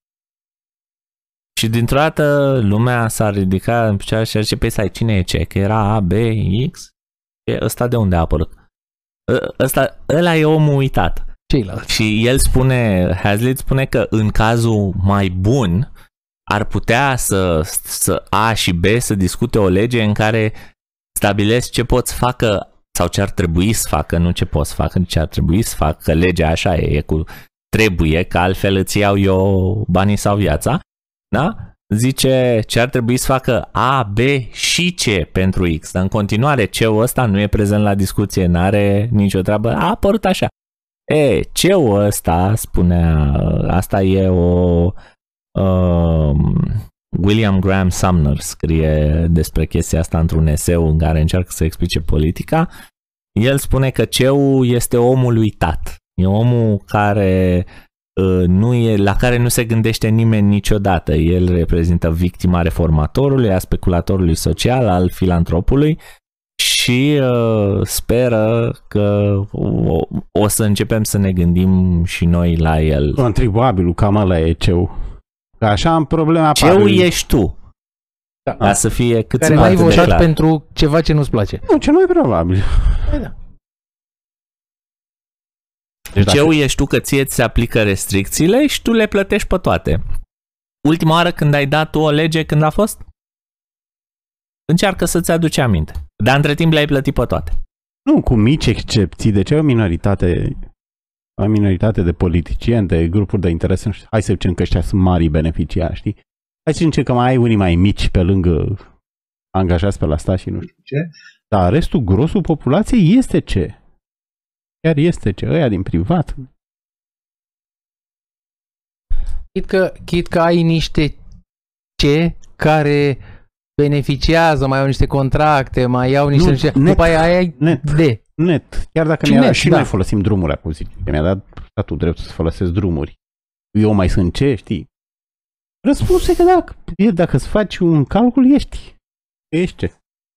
Speaker 1: Și dintr-o dată lumea s-a ridicat în picioare și a zis: păi stai, cine e C? Că era A, B, X? E, ăsta de unde a apărut? Ăsta, ăla e omul uitat.
Speaker 2: Ceilalți.
Speaker 1: Și el spune, Hazlitt spune că în cazul mai bun ar putea să, să A și B să discute o lege în care stabilesc ce pot să facă sau ce ar trebui să facă, nu ce pot să facă, ce ar trebui să facă, că legea așa e, e cu trebuie, că altfel îți iau eu banii sau viața, da? Zice ce ar trebui să facă A, B și C pentru X. În continuare, C-ul ăsta nu e prezent la discuție, n-are nicio treabă, a apărut așa. E, C-ul ăsta, spunea, asta e o uh, William Graham Sumner scrie despre chestia asta într-un eseu în care încearcă să explice politica. El spune că C-ul este omul uitat. E omul care uh, nu e, la care nu se gândește nimeni niciodată. El reprezintă victima reformatorului, a speculatorului social, al filantropului și uh, speră că o, o să începem să ne gândim și noi la el.
Speaker 3: Contribuabilul, cam ăla e C-ul. Că așa am problema.
Speaker 1: C-ul ești tu. Da. Ca să fie cât
Speaker 2: care mai votat pentru ceva ce nu-ți place.
Speaker 3: Nu, ce nu e probabil.
Speaker 2: Da.
Speaker 1: Deci C-ul ești tu, că ție ți se aplică restricțiile și tu le plătești pe toate. Ultima oară când ai dat tu o lege, când a fost? Încearcă să-ți aduci aminte. Dar între timp le-ai plătit pe toate.
Speaker 3: Nu, cu mici excepții. De ce o minoritate, o minoritate de politicieni, de grupuri de interes, hai să zicem că ăștia sunt mari beneficiari, știi? Hai să zicem că mai ai unii mai mici pe lângă angajați pe la stat și nu știu ce. Dar restul, grosul populației este ce? Chiar este ce? Ăia din privat.
Speaker 2: Chit că, chit că ai niște ce care beneficiază, mai au niște contracte, mai au niște...
Speaker 3: Nu,
Speaker 2: niște
Speaker 3: net,
Speaker 2: după aia ai
Speaker 3: net,
Speaker 2: de.
Speaker 3: Net. Chiar dacă
Speaker 2: și,
Speaker 3: ne
Speaker 2: net,
Speaker 3: și
Speaker 2: da.
Speaker 3: noi folosim drumuri acum, zic. Că mi-a dat statul dreptul să folosesc drumuri. Eu mai sunt ce, știi? Răspunsul e că dacă, dacă îți faci un calcul, ești. Ești ce?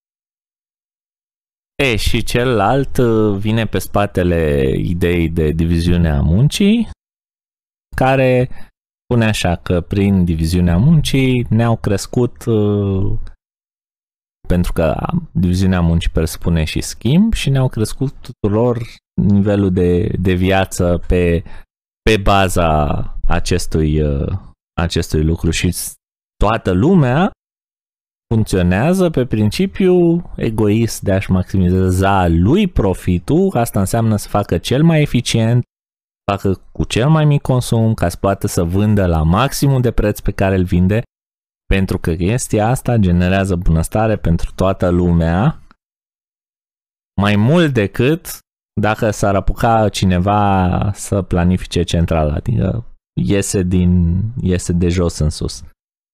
Speaker 1: E, și celălalt vine pe spatele ideii de diviziune a muncii, care spune așa că prin diviziunea muncii ne-au crescut, uh, pentru că diviziunea muncii presupune și schimb, și ne-au crescut tuturor nivelul de, de viață pe, pe baza acestui, uh, acestui lucru, și toată lumea funcționează pe principiu egoist de a-și maximiza lui profitul. Asta înseamnă să facă cel mai eficient, să facă cu cel mai mic consum, ca să poată să vândă la maximum de preț pe care îl vinde, pentru că chestia asta generează bunăstare pentru toată lumea, mai mult decât dacă s-ar apuca cineva să planifice central, adică iese, din, iese de jos în sus.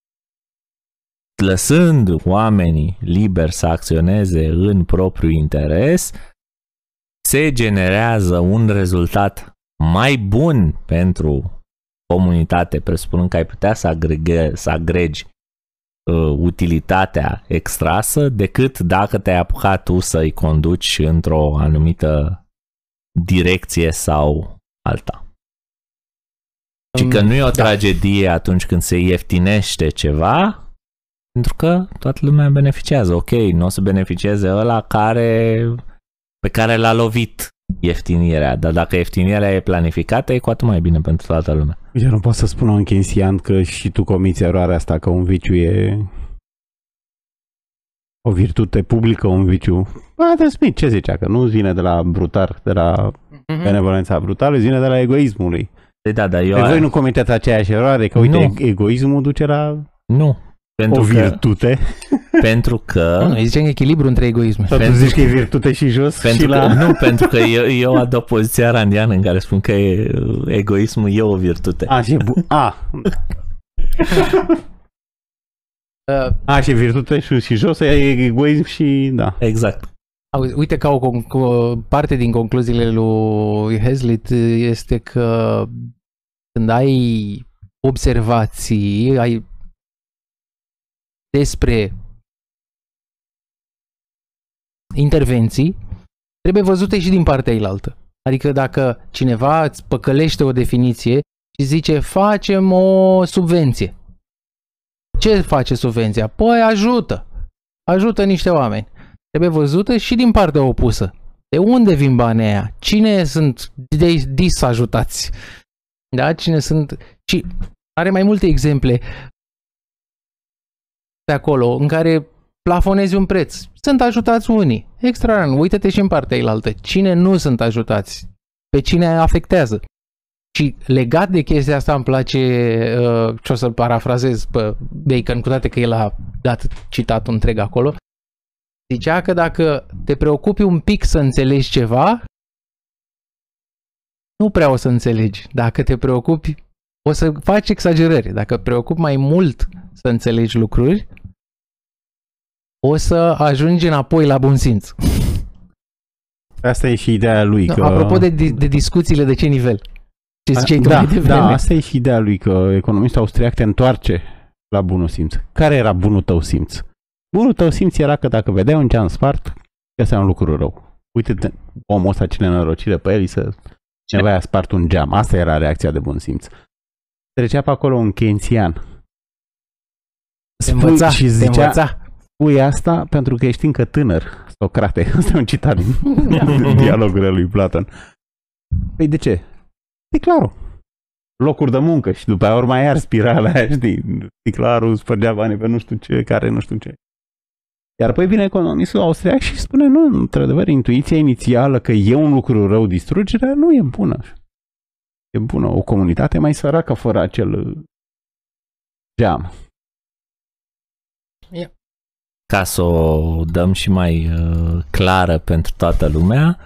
Speaker 1: Lăsând oamenii liberi să acționeze în propriul interes, se generează un rezultat mai bun pentru comunitate, presupunând că ai putea să, agrege, să agregi uh, utilitatea extrasă, decât dacă te-ai apucat tu să-i conduci într-o anumită direcție sau alta. Și că nu e o tragedie atunci când se ieftinește ceva, pentru că toată lumea beneficiază. Ok, nu o să beneficieze ăla care, pe care l-a lovit ieftinirea, dar dacă ieftinirea e planificată, e cu atât mai bine pentru toată lumea.
Speaker 3: Eu nu pot să spun un keynesian că și tu comiți eroarea asta, că un viciu e o virtute publică, un viciu. Adam Smith, ce zicea? Că nu vine de la brutar, de la mm-hmm. benevolența brutală, vine de la egoismului.
Speaker 1: Da, da, eu
Speaker 3: pe voi nu comiteți aceeași eroare, că uite, nu. egoismul duce la...
Speaker 1: Nu. Pentru
Speaker 3: o virtute.
Speaker 1: Că, pentru că...
Speaker 2: Nu, noi zicem echilibru între egoisme.
Speaker 3: Sau tu zici că e virtute și jos?
Speaker 1: Pentru
Speaker 3: și
Speaker 1: că,
Speaker 3: la...
Speaker 1: Nu, pentru că eu, eu adopt poziția randiană în care spun că e, egoismul e o virtute.
Speaker 3: A, și, bu- a. a, și virtute și, și jos e egoism și... da.
Speaker 1: Exact.
Speaker 2: Uite, ca o, o parte din concluziile lui Hazlitt este că când ai observații, ai despre intervenții, trebuie văzute și din partea ilaltă. Adică dacă cineva îți păcălește o definiție și zice facem o subvenție. Ce face subvenția? Păi ajută. Ajută niște oameni. Trebuie văzută și din partea opusă. De unde vin banii aia? Cine sunt disajutați? Da? Cine sunt... Și are mai multe exemple pe acolo, în care plafonezi un preț. Sunt ajutați unii. Extraordinar. Uită-te și în partea ilaltă. Cine nu sunt ajutați? Pe cine afectează? Și legat de chestia asta îmi place, uh, ce o să-l parafrazez pe Bacon, cu toate că el a dat citatul întreg acolo, zicea că dacă te preocupi un pic să înțelegi ceva, nu prea o să înțelegi. Dacă te preocupi, o să faci exagerări. Dacă te preocupi mai mult să înțelegi lucruri, o să ajungi înapoi la bun simț.
Speaker 3: Asta e și ideea lui. Că...
Speaker 2: Apropo de, de discuțiile de ce nivel? Ce ziceai
Speaker 3: da,
Speaker 2: de
Speaker 3: da, asta e și ideea lui, că economistul austriac te întoarce la bunul simț. Care era bunul tău simț? Bunul tău simț era că dacă vedeai un geam spart, găseai un lucru rău. Uite-te, omul ăsta ce nenorocit de pe el, să cineva i-a spart un geam. Asta era reacția de bun simț. Trecea pe acolo un keynesian.
Speaker 2: Te învăța, și zicea, te învăța.
Speaker 3: Spui asta pentru că ești încă tânăr, Socrate. Asta e un citat din, din dialogurile lui Platon. Păi de ce? E clar. Locuri de muncă și după aia urma iar spirala aia, știi? E clarul spărgea banii pe nu știu ce, care nu știu ce. Iar apoi vine economistul austriac și spune, nu, într-adevăr, intuiția inițială că e un lucru rău, distrugerea, nu e bună. E bună. O comunitate mai săracă fără acel geam.
Speaker 2: Yeah.
Speaker 1: Ca să o dăm și mai uh, clară pentru toată lumea,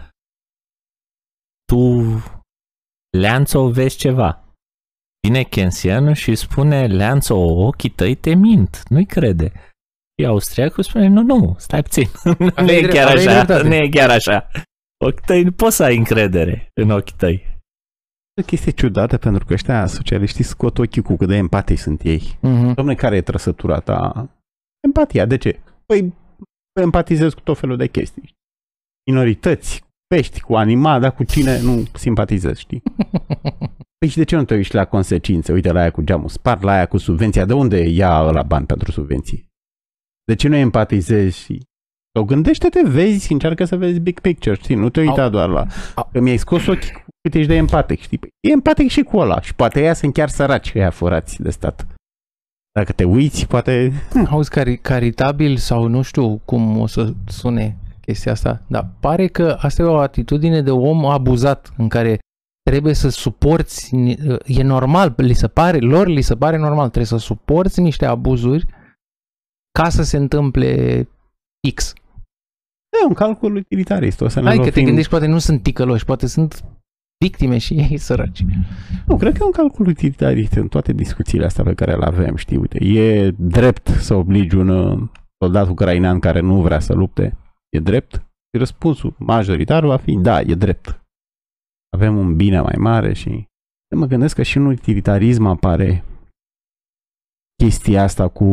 Speaker 1: tu, Leanțo, vezi ceva. Vine keynesianul și spune, Leanțo, ochii tăi te mint, nu-i crede. Și austriacul spune, nu, nu, stai puțin, nu e chiar așa, nu e chiar așa. Ochii tăi, nu poți să ai încredere în ochii tăi.
Speaker 3: O chestie ciudată, pentru că ăștia socialiștii scot ochii cu cât de empatii sunt ei. Uh-huh. Dom'le, care e trăsătura ta? Empatia, de ce? Păi empatizez cu tot felul de chestii. Minorități, pești, cu animale, dar cu cine nu simpatizezi, știi? Păi și de ce nu te uiți la consecințe? Uite la aia cu geamul spart, la aia cu subvenția. De unde ia ăla bani pentru subvenții? De ce nu empatizezi și... Sau gândește-te, vezi, încearcă să vezi big picture, știi? Nu te uita doar la... Că mi-ai scos ochii cât ești de empatic, știi? E empatic și cu ăla. Și poate ea sunt chiar săraci, ăia furați de stat. Dacă te uiți, poate...
Speaker 2: Auzi, cari- caritabil sau nu știu cum o să sune chestia asta, dar pare că asta e o atitudine de om abuzat în care trebuie să suporți, e normal, li se pare, lor li se pare normal, trebuie să suporți niște abuzuri ca să se întâmple X.
Speaker 3: E un calcul utilitarist. O să ne
Speaker 2: Hai că
Speaker 3: fim...
Speaker 2: te gândești, poate nu sunt ticăloși, poate sunt victime și ei săraci.
Speaker 3: Nu, cred că e un calcul utilitarist în toate discuțiile astea pe care le avem, știi, uite, e drept să obligi un soldat ucrainean care nu vrea să lupte? E drept? Și răspunsul majoritar va fi, da, e drept. Avem un bine mai mare și mă gândesc că și în utilitarism apare chestia asta cu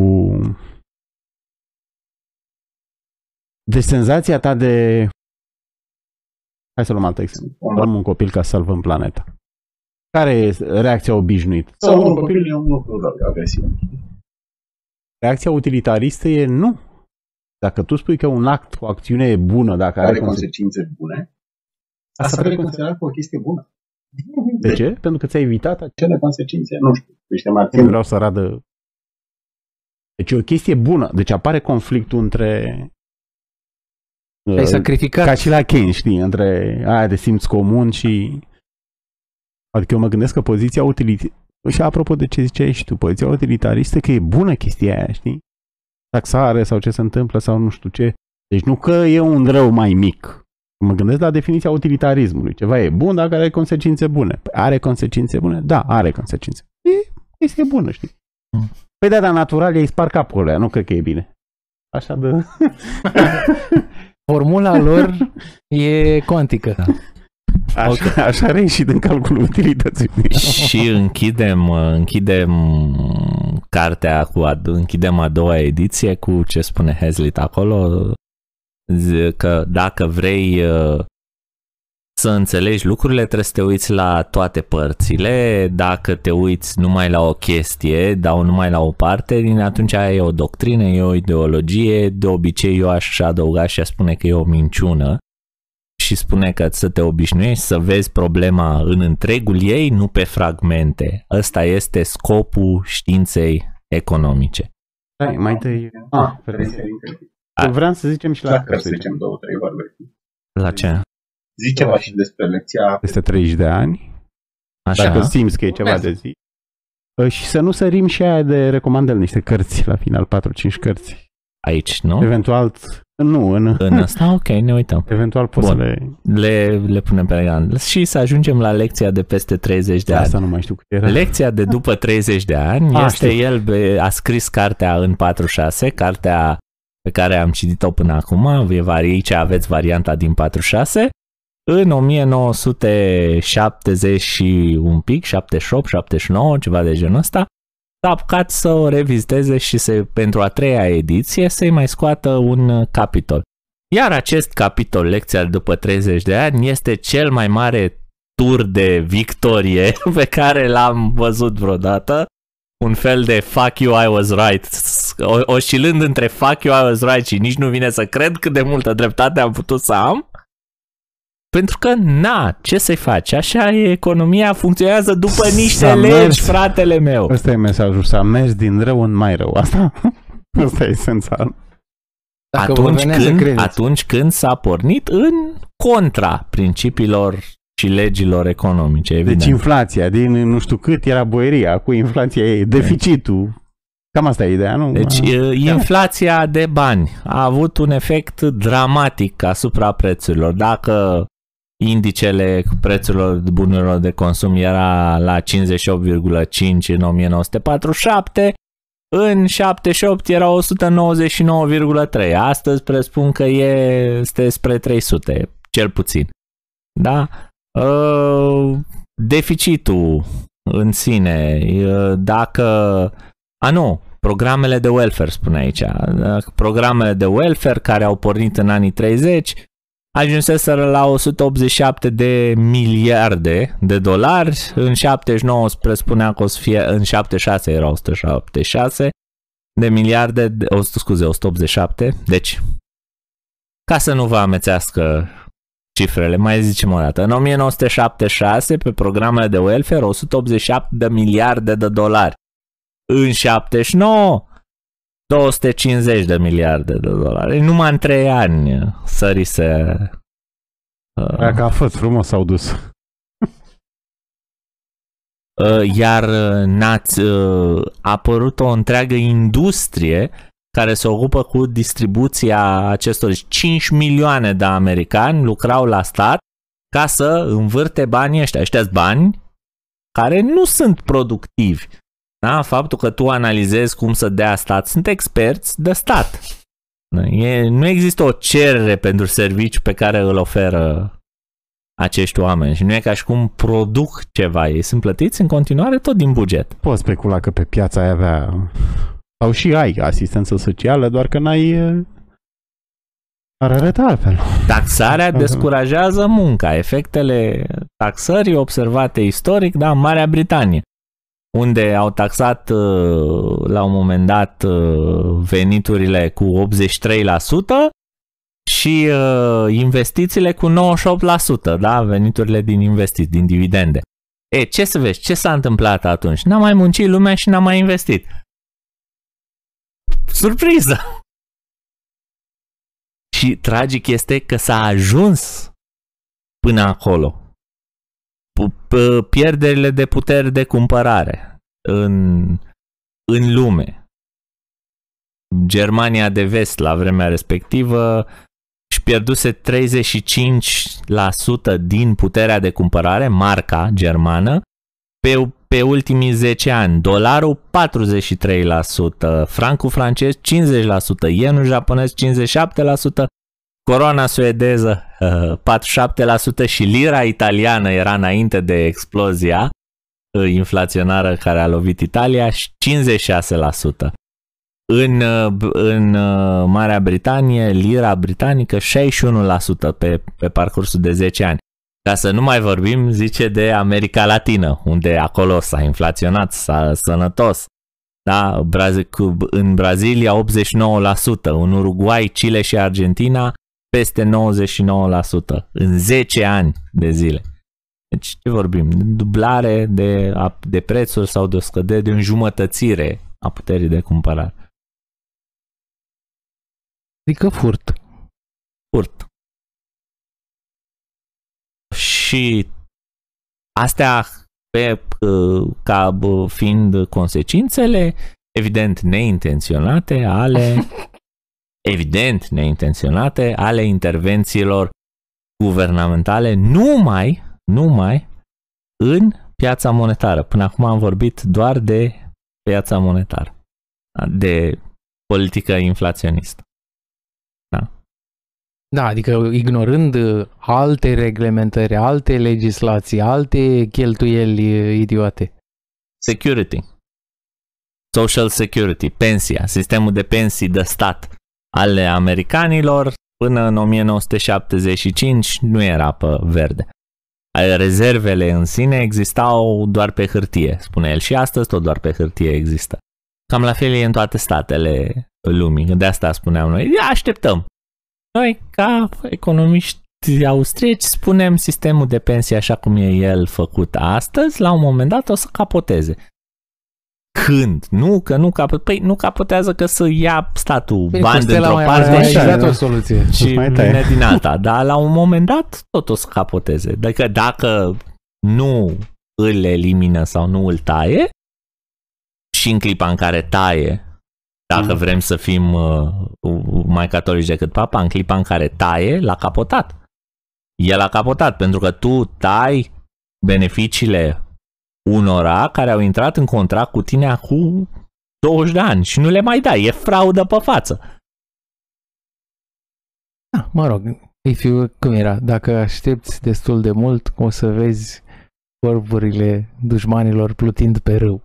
Speaker 3: de senzația ta de hai să luăm alt exemplu. Luăm un copil ca să salvăm planeta. Care e reacția obișnuită?
Speaker 5: Sau un copil e un lucru agresiv.
Speaker 3: Reacția utilitaristă e nu. Dacă tu spui că un act, o acțiune e bună, dacă
Speaker 5: are
Speaker 3: are
Speaker 5: consecințe bune, asta trebuie considerat o chestie bună.
Speaker 3: De ce? Pentru că ți-ai evitat
Speaker 5: acele consecințe. Nu știu. Niște
Speaker 3: Nu vreau să radă. Deci e o chestie bună. Deci apare conflictul între
Speaker 2: ai sacrificat.
Speaker 3: Ca și la Keynes, știi, între aia de simț comun și... Adică eu mă gândesc că poziția utilitaristă, și apropo de ce ziceai și tu, poziția utilitaristă, că e bună chestia aia, știi? Taxare sau ce se întâmplă sau nu știu ce. Deci nu că e un rău mai mic. Mă gândesc la definiția utilitarismului. Ceva e bun dacă are consecințe bune. Are consecințe bune? Da, are consecințe. E chestie bună, știi? Păi da, dar natural ei spar capul ăla, nu cred că e bine. Așa de...
Speaker 2: Formula lor e cuantică. Da.
Speaker 3: Așa, okay. Așa a reieșit din calculul utilității.
Speaker 1: Și închidem, închidem cartea cu a, închidem a doua ediție cu ce spune Hazlitt acolo, că dacă vrei să înțelegi lucrurile, trebuie să te uiți la toate părțile. Dacă te uiți numai la o chestie, dau numai la o parte, din atunci e o doctrină, e o ideologie. De obicei eu aș adăuga și aș spune că e o minciună și spune că să te obișnuiești să vezi problema în întregul ei, nu pe fragmente. Ăsta este scopul științei economice.
Speaker 3: Hai, mai întâi... Ah, ah, vreau să zicem și la...
Speaker 5: Dacă să zicem două, trei vorbe.
Speaker 1: La ce?
Speaker 5: Zici ceva și despre lecția...
Speaker 3: Peste treizeci de ani.
Speaker 1: Așa.
Speaker 3: Dacă simți că e ceva de zi. Și să nu sărim și aia de recomandări, niște cărți la final, patru cinci cărți.
Speaker 1: Aici, nu?
Speaker 3: Eventual, nu, în...
Speaker 1: În asta, ok, ne uităm.
Speaker 3: Eventual poți
Speaker 1: Bun.
Speaker 3: să le...
Speaker 1: le... Le punem pe regán. Și să ajungem la lecția de peste treizeci de ani.
Speaker 3: Asta nu mai știu cât era.
Speaker 1: Lecția de după treizeci de ani
Speaker 3: a,
Speaker 1: este
Speaker 3: știu.
Speaker 1: el, a scris cartea în patruzeci și șase, cartea pe care am citit-o până acum, aici aveți varianta din patruzeci și șase, în o mie nouă sute șaptezeci și un pic, șaptezeci și opt, șaptezeci și nouă, ceva de genul ăsta, s-a apucat să o reviziteze și să, pentru a treia ediție să-i mai scoată un capitol. Iar acest capitol, lecția după treizeci de ani, este cel mai mare tur de victorie pe care l-am văzut vreodată. Un fel de fuck you, I was right, oscilând între fuck you, I was right și nici nu vine să cred cât de multă dreptate am putut să am. Pentru că, na, ce să-i faci? Așa e, economia funcționează după niște
Speaker 3: S-a
Speaker 1: legi,
Speaker 3: mers.
Speaker 1: fratele meu.
Speaker 3: Ăsta e mesajul, s-a mers din rău în mai rău. Asta, asta e esențial.
Speaker 2: Dacă
Speaker 1: Atunci când, atunci când s-a pornit în contra principiilor și legilor economice, evident.
Speaker 3: Deci inflația, din nu știu cât era boieria, cu inflația ei, deficitul. Cam asta e ideea, nu?
Speaker 1: Deci inflația de bani a avut un efect dramatic asupra prețurilor. Dacă indicele prețurilor bunurilor de consum era la cincizeci și opt virgulă cinci în o mie nouă sute patruzeci și șapte, în șaptezeci și opt era o sută nouăzeci și nouă virgulă trei. Astăzi presupun că este spre trei sute, cel puțin. Da? Deficitul în sine, dacă... A, nu, programele de welfare, spune aici. Programele de welfare care au pornit în anii treizeci, ajunseseră la o sută optzeci și șapte de miliarde de dolari, în șaptezeci și nouă presupunea că o să fie, în șaptezeci și șase era o sută șaptezeci și șase de miliarde, de, o, scuze, o sută optzeci și șapte, deci, ca să nu vă amețească cifrele, mai zicem o dată, în o mie nouă sute șaptezeci și șase, pe programele de welfare, o sută optzeci și șapte de miliarde de dolari, în șaptezeci și nouă, două sute cincizeci de miliarde de dolari. Numai în trei ani sărise. Uh,
Speaker 3: Dacă a fost frumos, s-au dus.
Speaker 1: Uh, iar n-ați, uh, a apărut o întreagă industrie care se ocupă cu distribuția acestor cinci milioane de americani lucrau la stat ca să învârte banii ăștia. Ăștia-s bani care nu sunt productivi. Da? Faptul că tu analizezi cum să dea stat, sunt experți de stat. E, nu există o cerere pentru serviciu pe care îl oferă acești oameni și nu e ca și cum produc ceva. Ei sunt plătiți în continuare tot din buget.
Speaker 3: Poți specula că pe piața ai avea, sau și ai asistență socială, doar că n-ai, ar arăta altfel.
Speaker 1: Taxarea descurajează munca. Efectele taxării observate istoric, da, în Marea Britanie, unde au taxat la un moment dat veniturile cu optzeci și trei la sută și investițiile cu nouăzeci și opt la sută, da, veniturile din investiții, din dividende. E, ce să vezi, ce s-a întâmplat atunci? N-a mai muncit lumea și n-a mai investit. Surpriză! Și tragic este că s-a ajuns până acolo. Pierderile de puteri de cumpărare în, în lume. Germania de vest la vremea respectivă își pierduse treizeci și cinci la sută din puterea de cumpărare, marca germană, pe, pe ultimii zece ani. Dolarul patruzeci și trei la sută, francul francez cincizeci la sută, yenul japonez cincizeci și șapte la sută, coroana suedeză patruzeci și șapte la sută și lira italiană era înainte de explozia inflaționară care a lovit Italia, cincizeci și șase la sută. În, în Marea Britanie, lira britanică șaizeci și unu la sută pe, pe parcursul de zece ani. Ca să nu mai vorbim, zice, de America Latină, unde acolo s-a inflaționat, s-a sănătos. Da? În Brazilia optzeci și nouă la sută, în Uruguay, Chile și Argentina peste nouăzeci și nouă la sută în zece ani de zile. Deci ce vorbim? Dublare de, de prețuri sau de o scădere, de o înjumătățire a puterii de cumpărare.
Speaker 2: Adică furt.
Speaker 1: Furt. Și astea pe, ca fiind consecințele evident neintenționate ale evident neintenționate ale intervențiilor guvernamentale numai, numai în piața monetară. Până acum am vorbit doar de piața monetară, de politică inflaționistă. Da.
Speaker 2: Da, adică ignorând alte reglementări, alte legislații, alte cheltuieli idiote.
Speaker 1: Security. Social Security, pensia, sistemul de pensii de stat ale americanilor până în o mie nouă sute șaptezeci și cinci nu era pe verde. Rezervele în sine existau doar pe hârtie, spune el, și astăzi tot doar pe hârtie există. Cam la fel e în toate statele lumii, de asta spuneam noi, așteptăm. Noi, ca economiști austrieci, spunem sistemul de pensie așa cum e el făcut astăzi, la un moment dat o să capoteze. Când? Nu, că nu capotează. Păi nu capotează că să ia statul
Speaker 2: Bine,
Speaker 1: bani dintr-o parte
Speaker 2: și dat o soluție.
Speaker 1: și vine din alta. Dar la un moment dat tot o să capoteze. Dacă, dacă nu îl elimină sau nu îl taie și în clipa în care taie, dacă vrem să fim uh, mai catolici decât papa, în clipa în care taie, l-a capotat. El a capotat pentru că tu tai beneficiile unora care au intrat în contract cu tine acum douăzeci de ani și nu le mai dai. E fraudă pe față.
Speaker 2: Ah, mă rog, if you, cum era? Dacă aștepți destul de mult, o să vezi corburile dușmanilor plutind pe râu.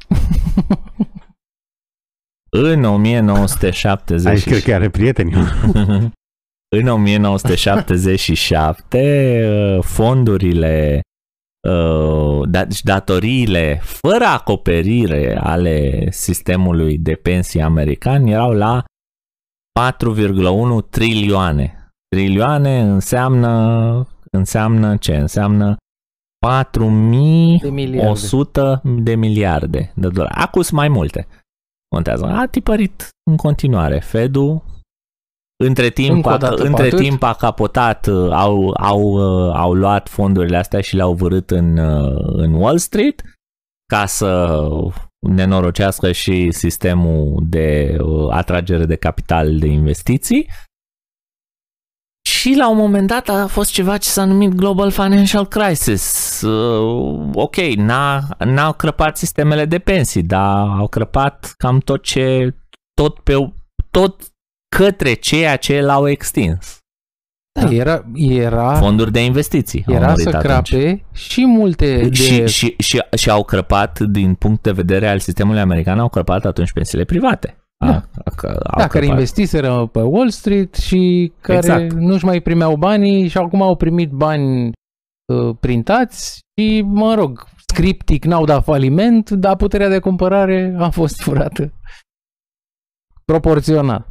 Speaker 1: În o mie nouă sute șaptezeci
Speaker 3: Aici cred că are prieteni.
Speaker 1: în o mie nouă sute șaptezeci și șapte fondurile, deci datoriile fără acoperire ale sistemului de pensii american erau la patru virgulă unu trilioane. Trilioane înseamnă, înseamnă ce? Înseamnă patru mii o sută de miliarde de dolari. Acum sunt mai multe. Contează. A tipărit în continuare. Fedul între timp, a, între timp a capotat, au, au, au luat fondurile astea și le-au vârât în, în Wall Street ca să nenorocească și sistemul de atragere de capital de investiții. Și la un moment dat a fost ceva ce s-a numit Global Financial Crisis. Uh, ok, n-a, n-au crăpat sistemele de pensii, dar au crăpat cam tot ce, tot, pe, tot către ceea ce l-au extins.
Speaker 2: Da, era, era
Speaker 1: fonduri de investiții.
Speaker 2: Era să crape atunci. Și multe de...
Speaker 1: Și, și, și, și au crăpat, din punct de vedere al sistemului american, au crăpat atunci pensiile private.
Speaker 2: Da, a, a, da care investiseră pe Wall Street și care exact. Nu-și mai primeau banii și acum au primit bani uh, printați și, mă rog, scriptic n-au dat faliment, dar puterea de cumpărare a fost furată. Proporțional.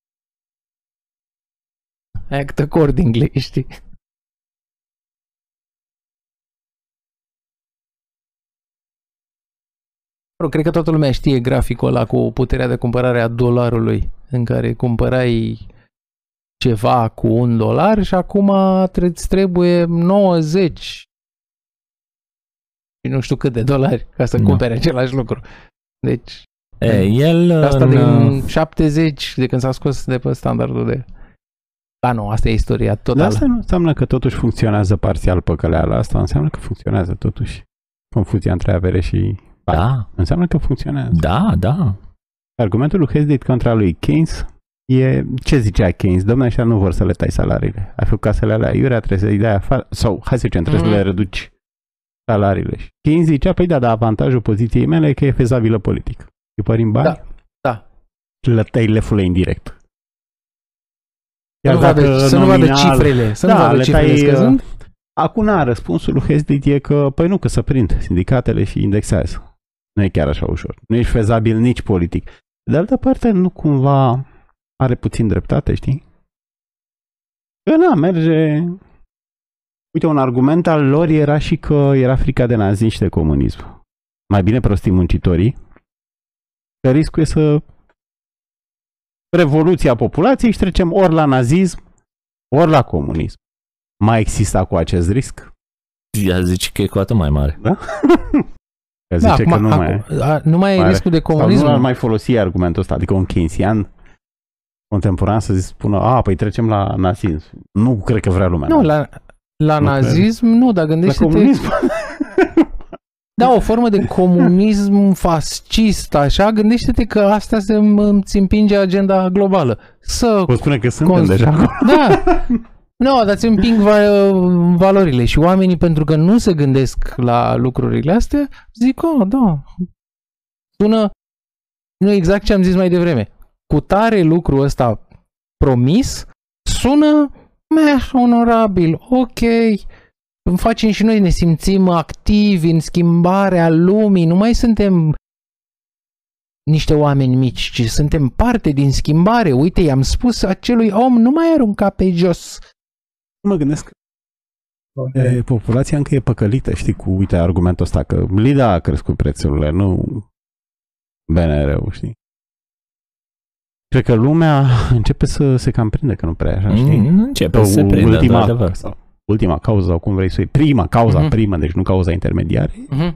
Speaker 2: Act accordingly, știi? Cred că toată lumea știe graficul ăla cu puterea de cumpărare a dolarului, în care cumpărai ceva cu un dolar și acum îți trebuie nouăzeci și nu știu cât de dolari ca să cumpere no. același lucru. Deci,
Speaker 1: e, el
Speaker 2: asta
Speaker 1: în...
Speaker 2: din șaptezeci, de când s-a scos de pe standardul de... Da, nu, asta e istoria totală.
Speaker 3: Dar asta nu înseamnă că totuși funcționează parțial păcăleala asta, înseamnă că funcționează totuși confuzia între avere și...
Speaker 1: Da.
Speaker 3: Înseamnă că funcționează.
Speaker 1: Da, da.
Speaker 3: Argumentul lui Hazlitt contra lui Keynes e, ce zicea Keynes? Dom'le, ăștia nu vor să le tai salariile. Ai făcut ca să le alea iurea, trebuie să-i dai afară. Sau, hai să zicem, trebuie mm. să le reduci salariile. Keynes zicea, păi da, dar avantajul poziției mele e că e fezabilă politic. Îi părim bani?
Speaker 2: Da, da.
Speaker 3: Le tai lefule indirect.
Speaker 2: Iar să, nu vadă, să nominal, nu vadă cifrele. Să da, nu vadă cifrele scăzând.
Speaker 3: Acum, răspunsul lui Hazlitt e că, păi nu, că să prind sindicatele și indexează. Nu e chiar așa ușor. Nu ești fezabil nici politic. De altă parte, nu cumva are puțin dreptate, știi? Că na, merge... Uite, un argument al lor era și că era frica de naziști de comunism. Mai bine prostii muncitorii. Că riscul e să... Revoluția populației și trecem ori la nazism, ori la comunism. Mai exista cu acest risc?
Speaker 1: Ea zice că e cu atât mai mare.
Speaker 3: Da? Ea zice da, acum, că nu
Speaker 2: acum,
Speaker 3: mai,
Speaker 2: a, nu mai e riscul de comunism.
Speaker 3: Nu ar mai folosi argumentul ăsta, adică un keynesian contemporan să spună, a, păi trecem la nazism. Nu cred că vrea lumea.
Speaker 2: Nu, la, la nu nazism cred. Nu, dar gândește-te...
Speaker 3: La comunism?
Speaker 2: Da, o formă de comunism fascist, așa, gândește-te că asta se îți împinge agenda globală. Să
Speaker 3: Poți spune că suntem constru... deja acolo.
Speaker 2: Da. Nu, dar ți împing va- valorile și oamenii, pentru că nu se gândesc la lucrurile astea, zic, oh, da, sună, nu exact ce am zis mai devreme, cu tare lucru ăsta promis, sună, meh, onorabil, ok, facem și noi, ne simțim activi în schimbarea lumii, nu mai suntem niște oameni mici, ci suntem parte din schimbare, uite, i-am spus acelui om, nu mai arunca pe jos.
Speaker 3: Mă gândesc că okay. populația încă e păcălită, știi, cu, uite, argumentul ăsta, că Lida a crescut prețurile, nu B N R-ul, știi. Cred că lumea începe să se cam prinde că nu prea așa, știi?
Speaker 1: Nu începe să se prinde,
Speaker 3: ultima,
Speaker 1: adevăr.
Speaker 3: Ultima cauză, sau cum vrei să-i, prima cauza, uh-huh. primă, deci nu cauza intermediară.
Speaker 2: Uh-huh.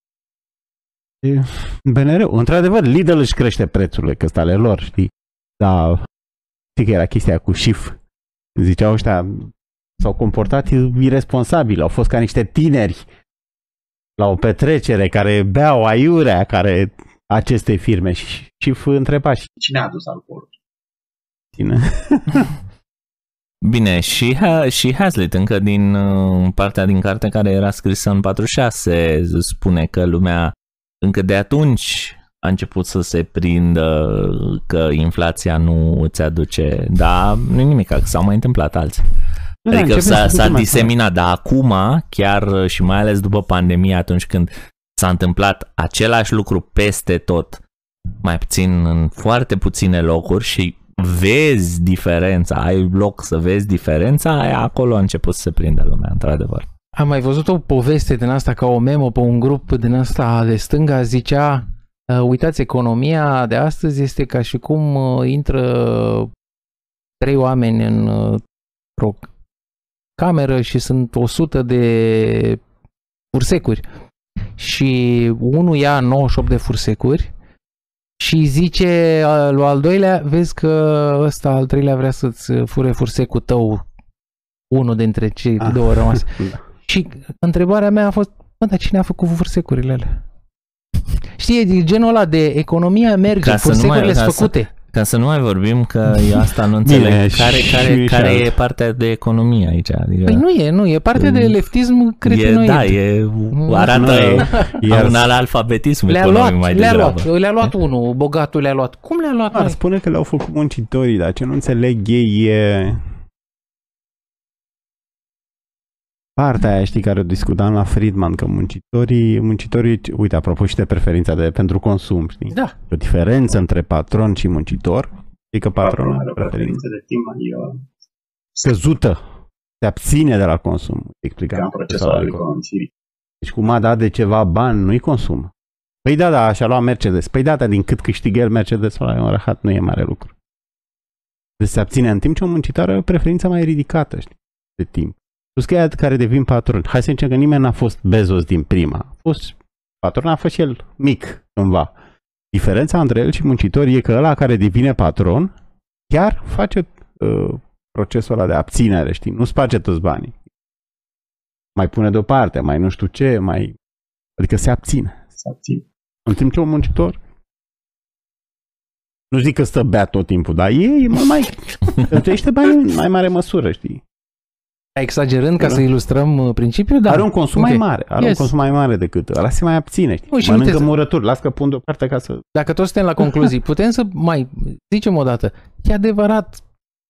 Speaker 3: B N R-ul, într-adevăr, Lidl își crește prețurile, că ăsta ale lor, știi? Dar știi că era chestia cu șif. Ziceau ăștia, s-au comportat iresponsabil, au fost ca niște tineri la o petrecere care beau aiurea, care aceste firme și, și întreba și
Speaker 5: cine a adus alcoolul?
Speaker 3: Cine?
Speaker 1: Bine, și, ha, și Hazlitt, încă din uh, partea din carte care era scrisă în patruzeci și șase, spune că lumea încă de atunci a început să se prindă că inflația nu îți aduce, dar nu nimic, că s-au mai întâmplat alții.
Speaker 3: Da,
Speaker 1: Adică s-a, s-a
Speaker 3: mai
Speaker 1: diseminat, dar acum, chiar și mai ales după pandemie, atunci când s-a întâmplat același lucru peste tot, mai puțin în foarte puține locuri și vezi diferența, ai loc să vezi diferența, aia acolo a început să se prindă lumea, într-adevăr.
Speaker 2: Am mai văzut o poveste din asta ca o memă pe un grup din asta de stânga, zicea, uitați, economia de astăzi este ca și cum intră trei oameni într-o cameră și sunt o sută de fursecuri și unul ia nouăzeci și opt de fursecuri și zice lui al doilea, vezi că ăsta al treilea vrea să-ți fure fursecul tău, unul dintre cei ah. două rămas. Și întrebarea mea a fost, mă, dar cine a făcut fursecurile alea? Știi, genul ăla de economia merge, fursecurile sunt făcute.
Speaker 1: Să, ca să nu mai vorbim că eu asta nu înțeleg. Bine, care care, care e partea de economie aici? Adică,
Speaker 2: păi nu e, nu, e partea de leftism cretinoid.
Speaker 1: E, da, e, arată e, un alfabetism
Speaker 2: le-a
Speaker 1: economic
Speaker 2: luat,
Speaker 1: mai
Speaker 2: le-a
Speaker 1: degrabă.
Speaker 2: luat, le-a luat unul, bogatul le-a luat. Cum le-a luat?
Speaker 3: Ar spune că le-au făcut muncitorii, dar ce nu înțeleg ei e... Partea aia, știi, care o discutam la Friedman, că muncitorii, muncitorii, uite, apropo și de preferința de, pentru consum, știi?
Speaker 2: Da.
Speaker 3: O diferență între patron și muncitor, e că patronul are o
Speaker 5: preferință de timp mai uh,
Speaker 3: scăzută, se abține de la consum. Explica
Speaker 5: în procesul al economisirii.
Speaker 3: Deci cum a dat de ceva bani, nu-i consumă. Păi da, da, și-a luat Mercedes. Păi da, da, din cât câștigă el Mercedes-ul ăla, e un rahat, nu e mare lucru. Deci se abține în timp ce un muncitor are o preferință mai ridicată, știi, de timp. Plus că ea care devin patron. Hai să zicem că nimeni n-a fost Bezos din prima. A fost patron, a fost și el mic, cândva. Diferența între el și muncitor e că ăla care devine patron chiar face uh, procesul ăla de abținere, știi? Nu sparge toți banii. Mai pune deoparte, mai nu știu ce, mai... Adică se abține.
Speaker 5: Se abține.
Speaker 3: În timp ce un muncitor, nu zic că stă bea tot timpul, dar e, e mult mai... Trăiește bani în mai mare măsură, știi?
Speaker 2: Exagerând ca să ilustrăm principiul, dar
Speaker 3: are un consum okay. mai mare, are yes. un consum mai mare decât ăla, se mai abține, știi? Nu, mănâncă uite, murături, las că pun deoparte ca să...
Speaker 2: Dacă toți suntem la concluzii, putem să mai zicem o dată, e adevărat,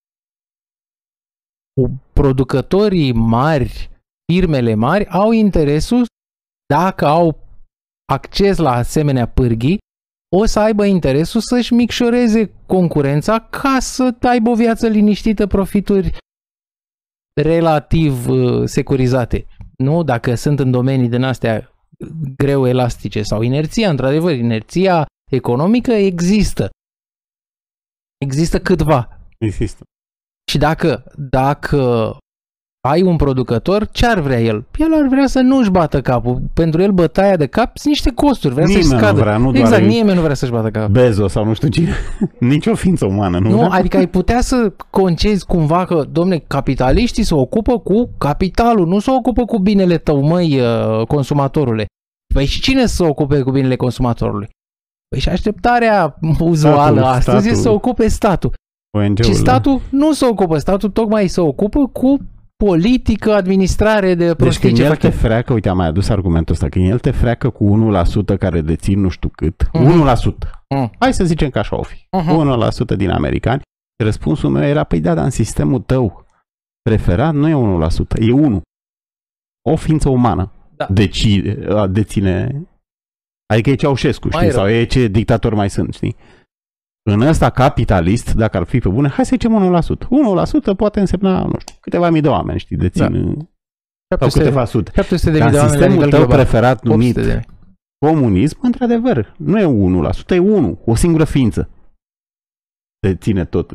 Speaker 2: producătorii mari, firmele mari, au interesul, dacă au acces la asemenea pârghii, o să aibă interesul să-și micșoreze concurența ca să aibă o viață liniștită, profituri relativ uh, securizate. Nu? Dacă sunt în domenii din astea greu elastice sau inerția, într-adevăr, inerția economică există. Există câtva.
Speaker 3: Există.
Speaker 2: Și dacă, dacă ai un producător, ce ar vrea el? El ar vrea să nu-și bată capul. Pentru el bătaia de cap sunt niște costuri. Vrea
Speaker 3: nimeni
Speaker 2: să-și scadă.
Speaker 3: Nu vrea, nu
Speaker 2: exact, nimeni nu vrea să-și bată capul.
Speaker 3: Bezos sau nu știu cine. Nici o ființă umană. Nu,
Speaker 2: nu
Speaker 3: vrea?
Speaker 2: Adică ai putea să concezi cumva că, domne, capitaliștii se ocupă cu capitalul, nu se ocupă cu binele tău, măi, consumatorule. Păi și cine se ocupe cu binele consumatorului? Păi și așteptarea uzuală statul, astăzi statul. E să se ocupe statul. O N G-urile. Și statul nu se ocupă. Statul tocmai se ocupă cu politică, administrare de prostii.
Speaker 3: Deci când el te freacă, uite, am mai adus argumentul ăsta, când el te freacă cu unu la sută care dețin nu știu cât, uh-huh. unu la sută. Uh-huh. Hai să zicem că așa o fi. Uh-huh. unu la sută din americani. Răspunsul meu era, păi da, dar în sistemul tău preferat nu e unu la sută, e unu. O ființă umană da. deci, deține, adică e Ceaușescu, știi, sau e ce dictatori mai sunt, știi? În ăsta capitalist, dacă ar fi pe bune, hai să zicem unu la sută. unu la sută poate însemna, nu știu, câteva mii de oameni, știi, dețin, da. sau câteva sute.
Speaker 2: șapte sute de mii
Speaker 3: de
Speaker 2: oameni
Speaker 3: sistemul tău preferat numit comunism, într-adevăr, nu e unu la sută, e unu, o singură ființă. Deține tot.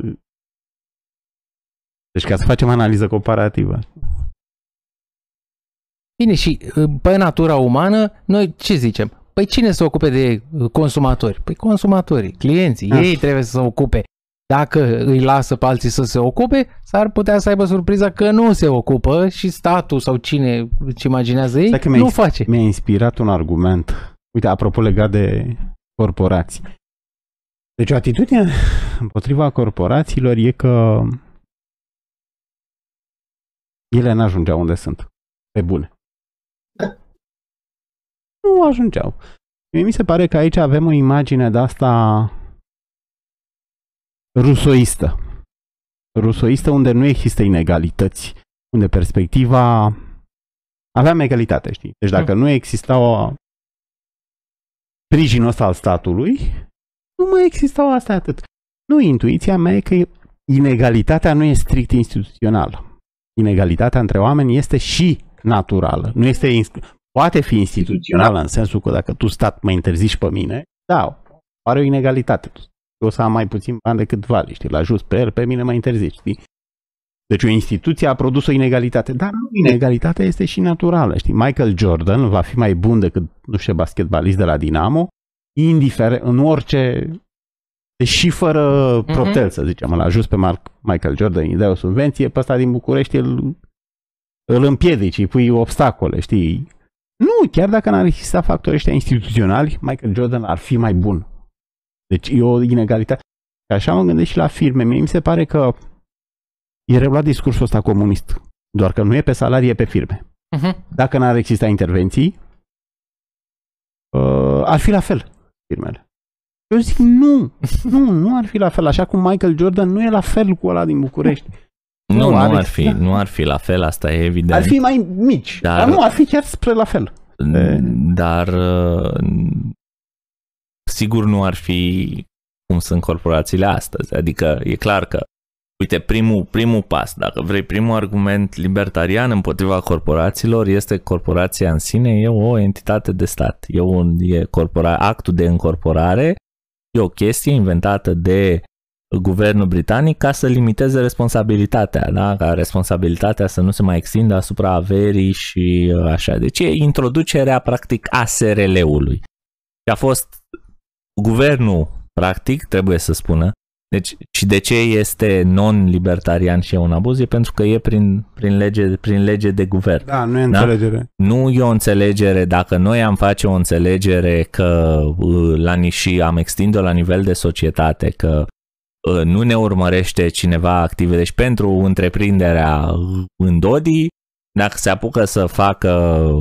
Speaker 3: Deci ca să facem analiză comparativă.
Speaker 2: Bine, și pe natura umană, noi ce zicem? Păi cine se ocupe de consumatori? Păi consumatorii, clienții, ah. ei trebuie să se ocupe. Dacă îi lasă pe alții să se ocupe, s-ar putea să aibă surpriza că nu se ocupă și statul sau cine își imaginează ei, nu face.
Speaker 3: Mi-a inspirat un argument, uite, apropo legat de corporații. Deci o atitudine împotriva corporațiilor e că ele n-ajungeau unde sunt, pe bune. Nu ajungeau. Mie mi se pare că aici avem o imagine de asta rusoistă. Rusoistă unde nu există inegalități, unde perspectiva... Aveam egalitate, știi? Deci dacă mm. nu exista o sprijinul ăsta al statului, nu mai existau asta atât. Nu, intuiția mea e că inegalitatea nu e strict instituțională. Inegalitatea între oameni este și naturală. Nu este, poate fi instituțională în sensul că dacă tu, stat, mă interzici pe mine, da, are o inegalitate. Eu o să am mai puțin bani decât Vali, știi, la just pe el, pe mine mă interzici, știi? Deci o instituție a produs o inegalitate, dar inegalitatea este și naturală, știi? Michael Jordan va fi mai bun decât, nu știu, basketbalist de la Dinamo, indiferent, în orice, și fără uh-huh. protel, să zicem, la just pe Mark, Michael Jordan îi dai o subvenție, pe ăsta din București îl, îl împiedici, îi pui obstacole, știi? Nu, chiar dacă n-ar exista factorii ăștia instituționali, Michael Jordan ar fi mai bun. Deci e o inegalitate. Și așa mă gândesc și la filme. Mie mi se pare că e reluat discursul ăsta comunist. Doar că nu e pe salarii, e pe firme. Uh-huh. Dacă n-ar exista intervenții, uh, ar fi la fel firmele. Eu zic nu, nu, nu ar fi la fel. Așa cum Michael Jordan nu e la fel cu ăla din București.
Speaker 1: Nu, nu, nu, ar, ar fi, nu ar fi la fel, asta e evident.
Speaker 3: Ar fi mai mici, dar, dar nu, ar fi chiar spre la fel.
Speaker 1: Dar sigur nu ar fi cum sunt corporațiile astăzi. Adică e clar că, uite, primul, primul pas, dacă vrei, primul argument libertarian împotriva corporațiilor este corporația în sine e o entitate de stat. E un, e corpora, actul de încorporare e o chestie inventată de guvernul britanic ca să limiteze responsabilitatea, da? Ca responsabilitatea să nu se mai extindă asupra averii și așa. Deci e introducerea practic a S R L-ului. Și a fost guvernul, practic, trebuie să spună. Deci, și de ce este non-libertarian și e un abuz? E pentru că e prin, prin, lege, prin lege de guvern.
Speaker 3: Da, nu e înțelegere.
Speaker 1: Da? Nu e o înțelegere. Dacă noi am face o înțelegere că la, și am extinde-o la nivel de societate, că nu ne urmărește cineva active, deci pentru întreprinderea în Dodi, dacă se apucă să facă